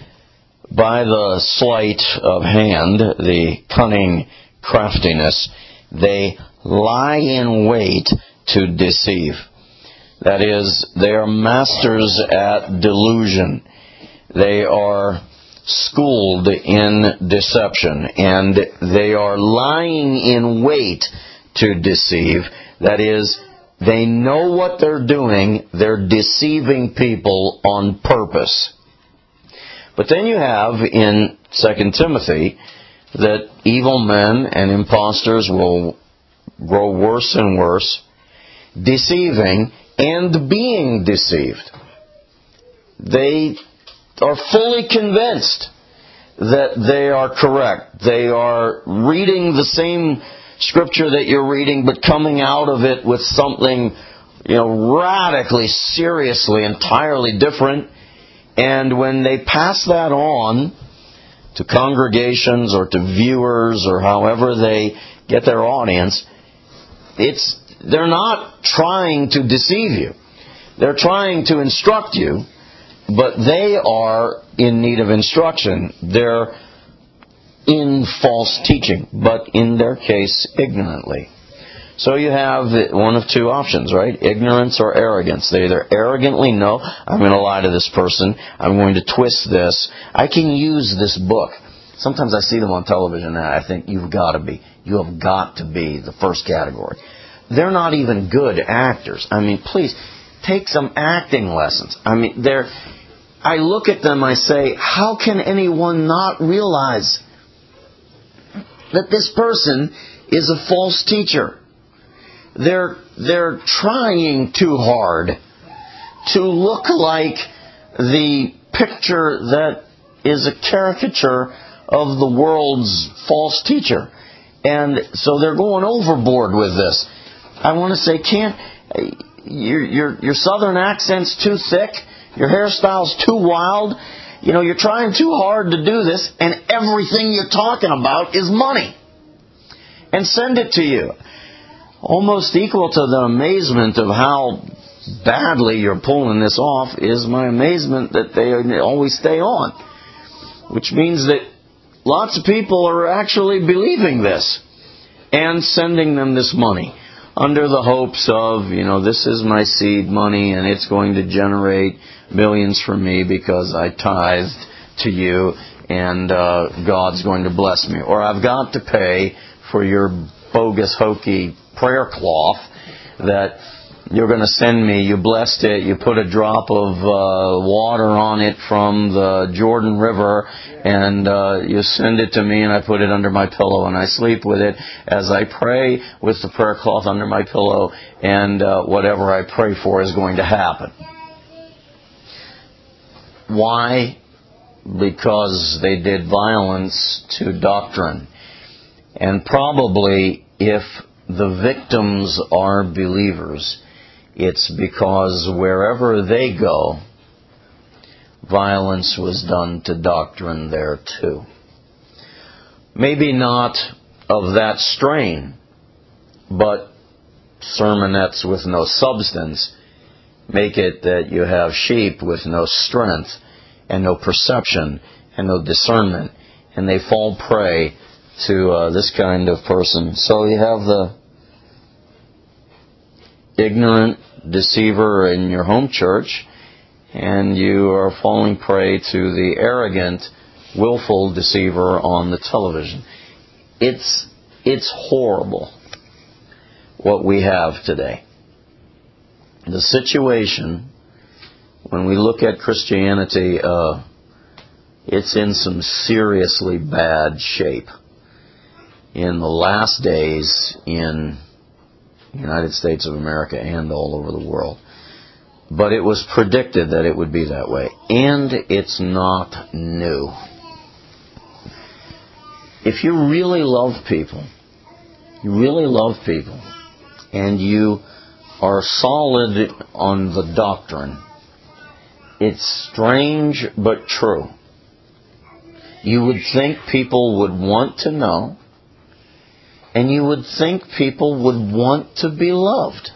By the sleight of hand, the cunning craftiness, they lie in wait to deceive. That is, they are masters at delusion. They are schooled in deception, and they are lying in wait to deceive. That is, they know what they're doing. They're deceiving people on purpose. But then you have in Second Timothy that evil men and impostors will grow worse and worse, deceiving and being deceived. They are fully convinced that they are correct. They are reading the same Scripture that you're reading, but coming out of it with something, you know, radically, seriously, entirely different. And when they pass that on to congregations or to viewers or however they get their audience, it's they're not trying to deceive you. They're trying to instruct you, but they are in need of instruction. They're in false teaching, but in their case, ignorantly. So you have one of two options, right? Ignorance or arrogance. They either arrogantly know, I'm going to lie to this person, I'm going to twist this, I can use this book. Sometimes I see them on television and I think, you've got to be, you have got to be the first category. They're not even good actors. I mean, please, take some acting lessons. I mean, they're, I look at them, I say, how can anyone not realize that this person is a false teacher? They're they're trying too hard to look like the picture that is a caricature of the world's false teacher. And so they're going overboard with this. I want to say, can't your your your southern accent's too thick, your hairstyle's too wild. You know, you're trying too hard to do this, and everything you're talking about is money. And send it to you. Almost equal to the amazement of how badly you're pulling this off is my amazement that they always stay on. Which means that lots of people are actually believing this and sending them this money under the hopes of, you know, this is my seed money and it's going to generate millions for me because I tithed to you and uh, God's going to bless me. Or I've got to pay for your bogus, hokey prayer cloth that you're going to send me. You blessed it. You put a drop of uh, water on it from the Jordan River, and uh, you send it to me, and I put it under my pillow, and I sleep with it as I pray with the prayer cloth under my pillow, and uh, whatever I pray for is going to happen. Why? Because they did violence to doctrine. And probably if the victims are believers, it's because wherever they go, violence was done to doctrine there too. Maybe not of that strain, but sermonettes with no substance make it that you have sheep with no strength and no perception and no discernment, and they fall prey to uh, this kind of person. So you have the ignorant deceiver in your home church, and you are falling prey to the arrogant, willful deceiver on the television. It's it's horrible what we have today. The situation, when we look at Christianity, uh, it's in some seriously bad shape. In the last days in the United States of America and all over the world. But it was predicted that it would be that way. And it's not new. If you really love people, you really love people, and you are solid on the doctrine, it's strange but true. You would think people would want to know, and you would think people would want to be loved.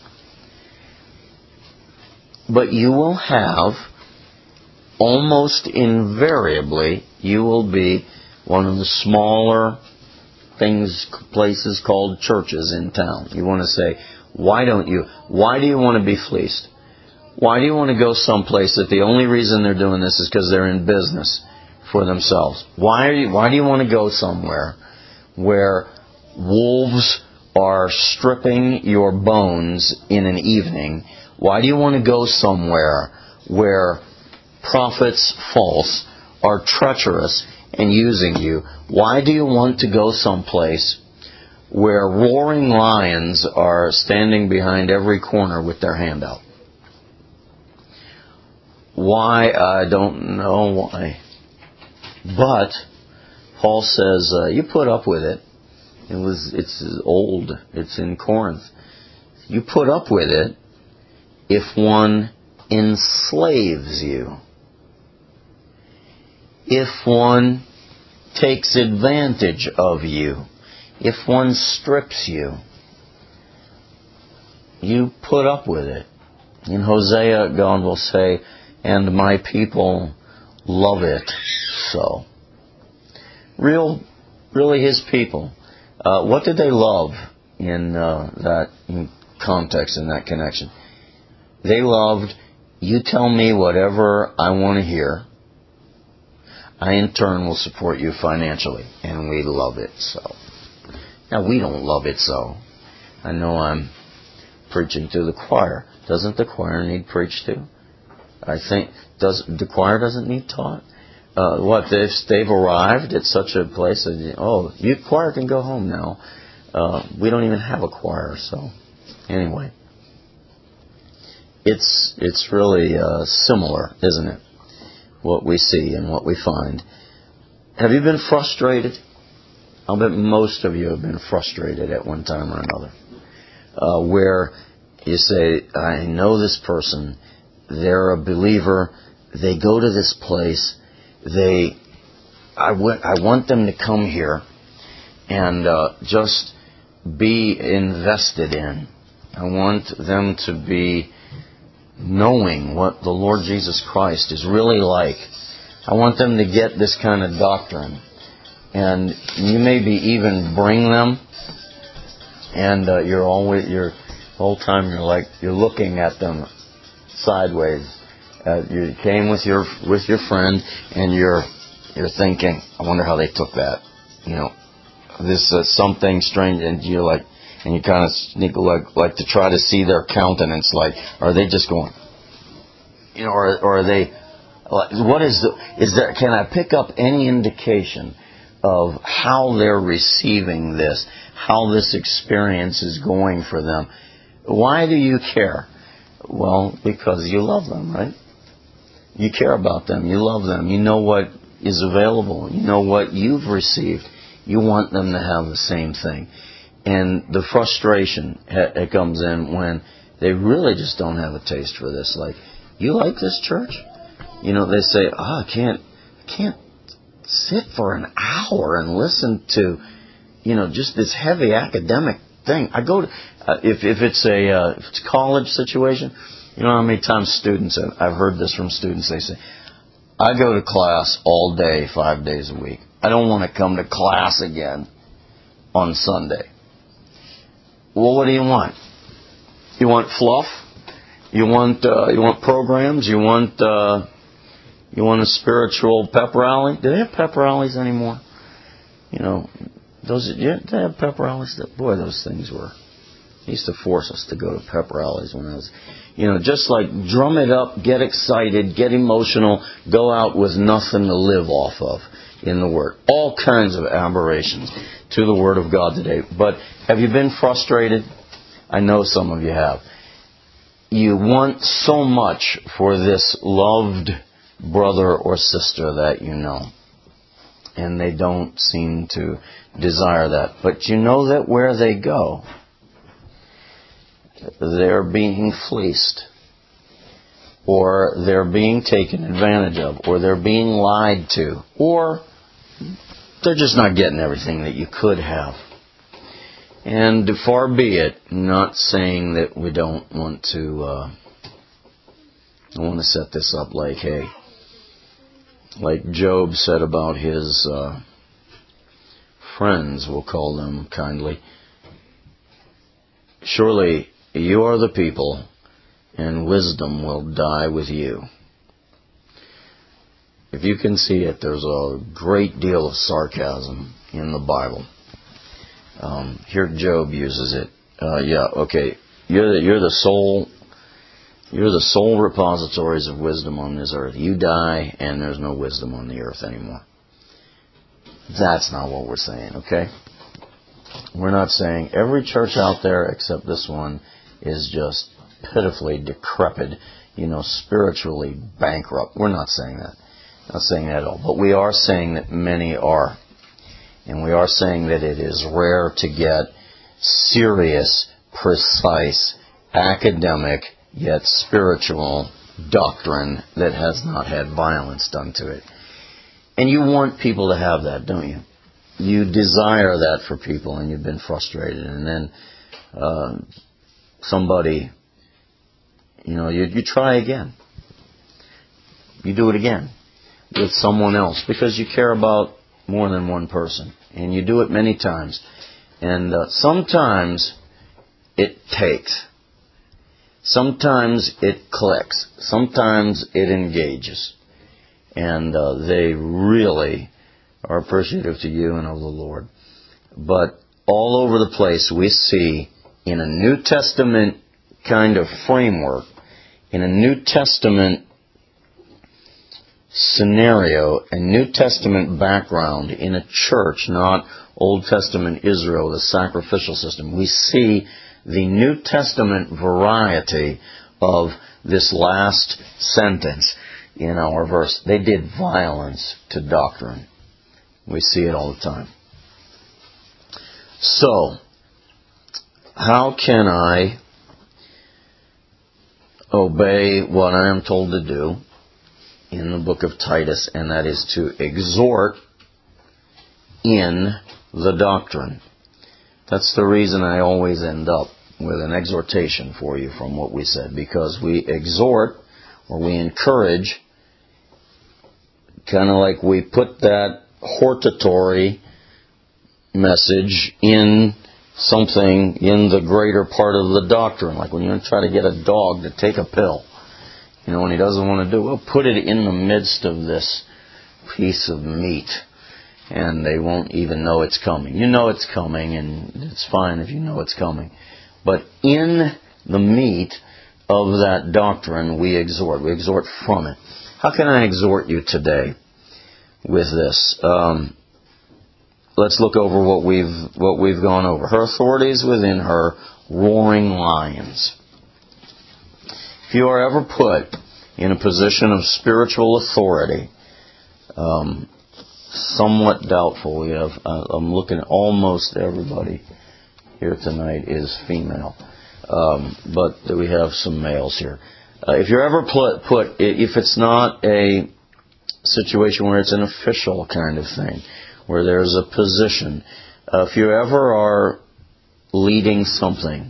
But you will have, almost invariably, you will be one of the smaller things, places called churches in town. You want to say, why don't you? Why do you want to be fleeced? Why do you want to go someplace that the only reason they're doing this is because they're in business for themselves? Why are you? Why do you want to go somewhere where wolves are stripping your bones in an evening? Why do you want to go somewhere where prophets false are treacherous and using you? Why do you want to go someplace where roaring lions are standing behind every corner with their hand out? Why? I don't know why. But Paul says, uh, you put up with it. It was, it's old. It's in Corinth. You put up with it if one enslaves you. If one takes advantage of you. If one strips you. You put up with it. In Hosea, God will say, and my people love it so. Real, really His people. Uh, what did they love in uh, that context, in that connection? They loved, you tell me whatever I want to hear. I in turn will support you financially. And we love it so. Now we don't love it so. I know I'm preaching to the choir. Doesn't the choir need preached to? I think, does the choir doesn't need taught? Uh, what, they've, they've arrived at such a place that, oh, you choir can go home now. Uh, we don't even have a choir, so anyway. it's it's really uh, similar, isn't it? What we see and what we find. Have you been frustrated? I'll bet most of you have been frustrated at one time or another. Uh, where you say, I know this person, they're a believer, they go to this place, they, I, w- I want them to come here and uh, just be invested in. I want them to be knowing what the Lord Jesus Christ is really like. I want them to get this kind of doctrine. And you maybe even bring them, and uh, you're always, you're, the whole time you're like, you're looking at them sideways. Uh, you came with your with your friend, and you're you're thinking, I wonder how they took that. You know, this uh, something strange, and you're like, and you kind of sneak like like to try to see their countenance. Like, are they just going, you know, or or are they? What is the? Is there? Can I pick up any indication of how they're receiving this, how this experience is going for them? Why do you care? Well, because you love them, right? You care about them. You love them. You know what is available. You know what you've received. You want them to have the same thing. And the frustration it comes in when they really just don't have a taste for this. Like, you like this church? You know, they say, oh, I can't, I can't sit for an hour and listen to, you know, just this heavy academic thing. I go to, uh, if if it's a uh, if it's a college situation, you know how many times students, have, I've heard this from students, they say, I go to class all day, five days a week. I don't want to come to class again on Sunday. Well, what do you want? You want fluff? You want uh, you want programs? You want uh, you want a spiritual pep rally? Do they have pep rallies anymore? You know, those yeah, they have pep rallies. Boy, those things were. They used to force us to go to pep rallies when I was, you know, just like drum it up, get excited, get emotional, go out with nothing to live off of in the Word. All kinds of aberrations to the Word of God today. But have you been frustrated? I know some of you have. You want so much for this loved brother or sister that you know, and they don't seem to desire that. But you know that where they go, they're being fleeced, or they're being taken advantage of, or they're being lied to, or they're just not getting everything that you could have. And far be it, not saying that we don't want to, uh, I want to set this up like, hey, like Job said about his uh, friends, we'll call them kindly, surely you are the people, and wisdom will die with you. If you can see it, there's a great deal of sarcasm in the Bible. Um, here Job uses it. Uh, yeah, okay. You're the, you're the sole, you're the sole repositories of wisdom on this earth. You die, and there's no wisdom on the earth anymore. That's not what we're saying, okay? We're not saying every church out there except this one is just pitifully decrepit, you know, spiritually bankrupt. We're not saying that. Not saying that at all. But we are saying that many are. And we are saying that it is rare to get serious, precise, academic, yet spiritual doctrine that has not had violence done to it. And you want people to have that, don't you? You desire that for people, and you've been frustrated. And then uh, somebody, you know, you, you try again. You do it again with someone else because you care about more than one person. And you do it many times. And uh, sometimes it takes. Sometimes it clicks. Sometimes it engages. And uh, they really are appreciative to you and of the Lord. But all over the place we see in a New Testament kind of framework, in a New Testament scenario, a New Testament background, in a church, not Old Testament Israel, the sacrificial system, we see the New Testament variety of this last sentence in our verse. They did violence to doctrine. We see it all the time. So, how can I obey what I am told to do in the book of Titus, and that is to exhort in the doctrine? That's the reason I always end up with an exhortation for you from what we said, because we exhort or we encourage, kind of like we put that hortatory message in something in the greater part of the doctrine. Like when you try to get a dog to take a pill, you know, when he doesn't want to do it, we'll put it in the midst of this piece of meat, and they won't even know it's coming. You know it's coming, and it's fine if you know it's coming. But in the meat of that doctrine, we exhort. We exhort from it. How can I exhort you today with this? Um, let's look over what we've what we've gone over. Her authority is within her, roaring lions. If you are ever put in a position of spiritual authority, um, somewhat doubtful. We have, uh, I'm looking at almost everybody here tonight is female, um, but we have some males here. Uh, if you're ever put, put, if it's not a situation where it's an official kind of thing, where there's a position, uh, if you ever are leading something,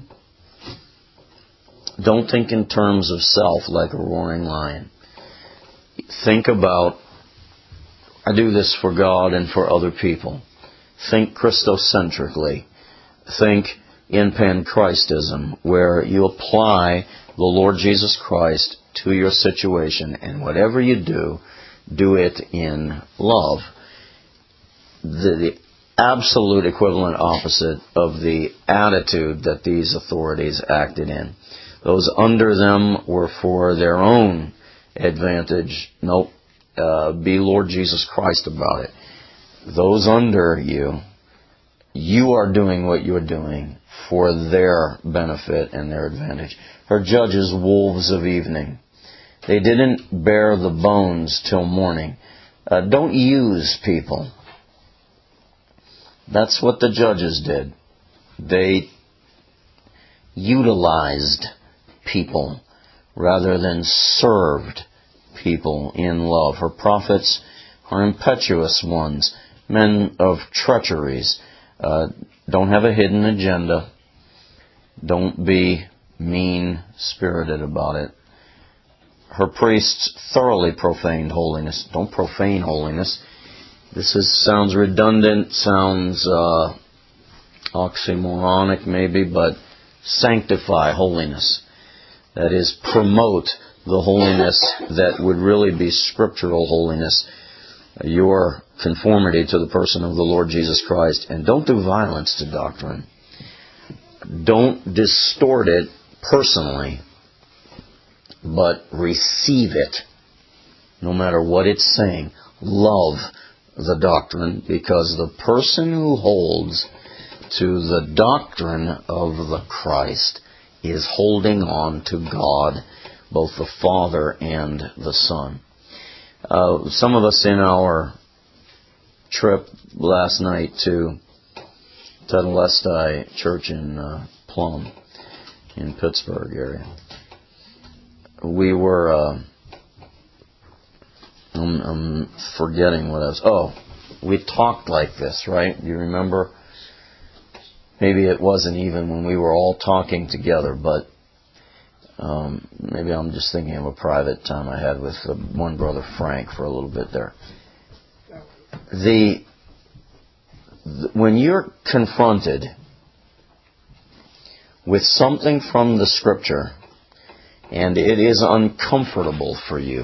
don't think in terms of self like a roaring lion. Think about, I do this for God and for other people. Think Christocentrically. Think in Panchristism, where you apply the Lord Jesus Christ to your situation, and whatever you do, do it in love. The, the absolute equivalent opposite of the attitude that these authorities acted in. Those under them were for their own advantage. Nope. Uh, be Lord Jesus Christ about it. Those under you, you are doing what you're doing for their benefit and their advantage. Her judges, wolves of evening. They didn't bear the bones till morning. Uh, don't use people. That's what the judges did. They utilized people rather than served people in love. Her prophets are impetuous ones, men of treacheries. Uh, don't have a hidden agenda. Don't be mean-spirited about it. Her priests thoroughly profaned holiness. Don't profane holiness. This is, sounds redundant, sounds uh, oxymoronic maybe, but sanctify holiness. That is, promote the holiness that would really be scriptural holiness, your conformity to the person of the Lord Jesus Christ. And don't do violence to doctrine. Don't distort it personally, but receive it, no matter what it's saying. Love the doctrine, because the person who holds to the doctrine of the Christ is holding on to God, both the Father and the Son. Uh, some of us in our trip last night to Tetelestai Church in uh, Plum, in Pittsburgh area, we were, uh, I'm, I'm forgetting what I was, oh, we talked like this, right? You remember? Maybe it wasn't even when we were all talking together, but um, maybe I'm just thinking of a private time I had with uh, one brother, Frank, for a little bit there. The, the when you're confronted with something from the Scripture and it is uncomfortable for you,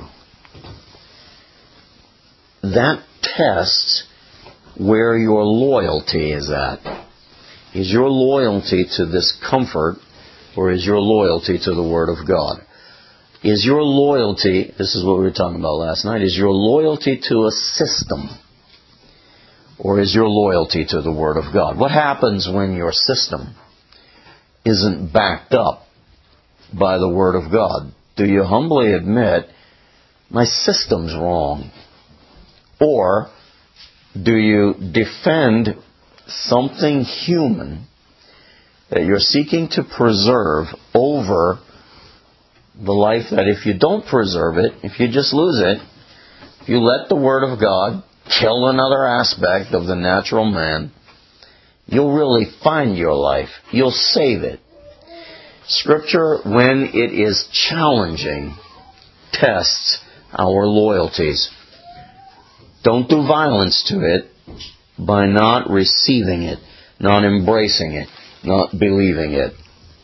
that tests where your loyalty is at. Is your loyalty to this comfort, or is your loyalty to the Word of God? Is your loyalty, this is what we were talking about last night, is your loyalty to a system, or is your loyalty to the Word of God? What happens when your system isn't backed up by the Word of God? do you humbly admit, my system's wrong? Or do you defend something human that you're seeking to preserve over the life that if you don't preserve it, if you just lose it, if you let the Word of God kill another aspect of the natural man, you'll really find your life. You'll save it. Scripture, when it is challenging, tests our loyalties. Don't do violence to it by not receiving it, not embracing it, not believing it.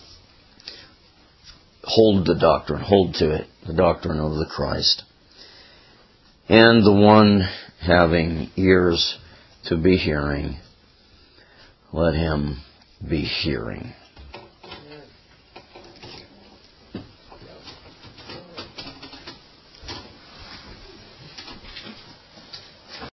Hold the doctrine, hold to it, the doctrine of the Christ. And the one having ears to be hearing, let him be hearing.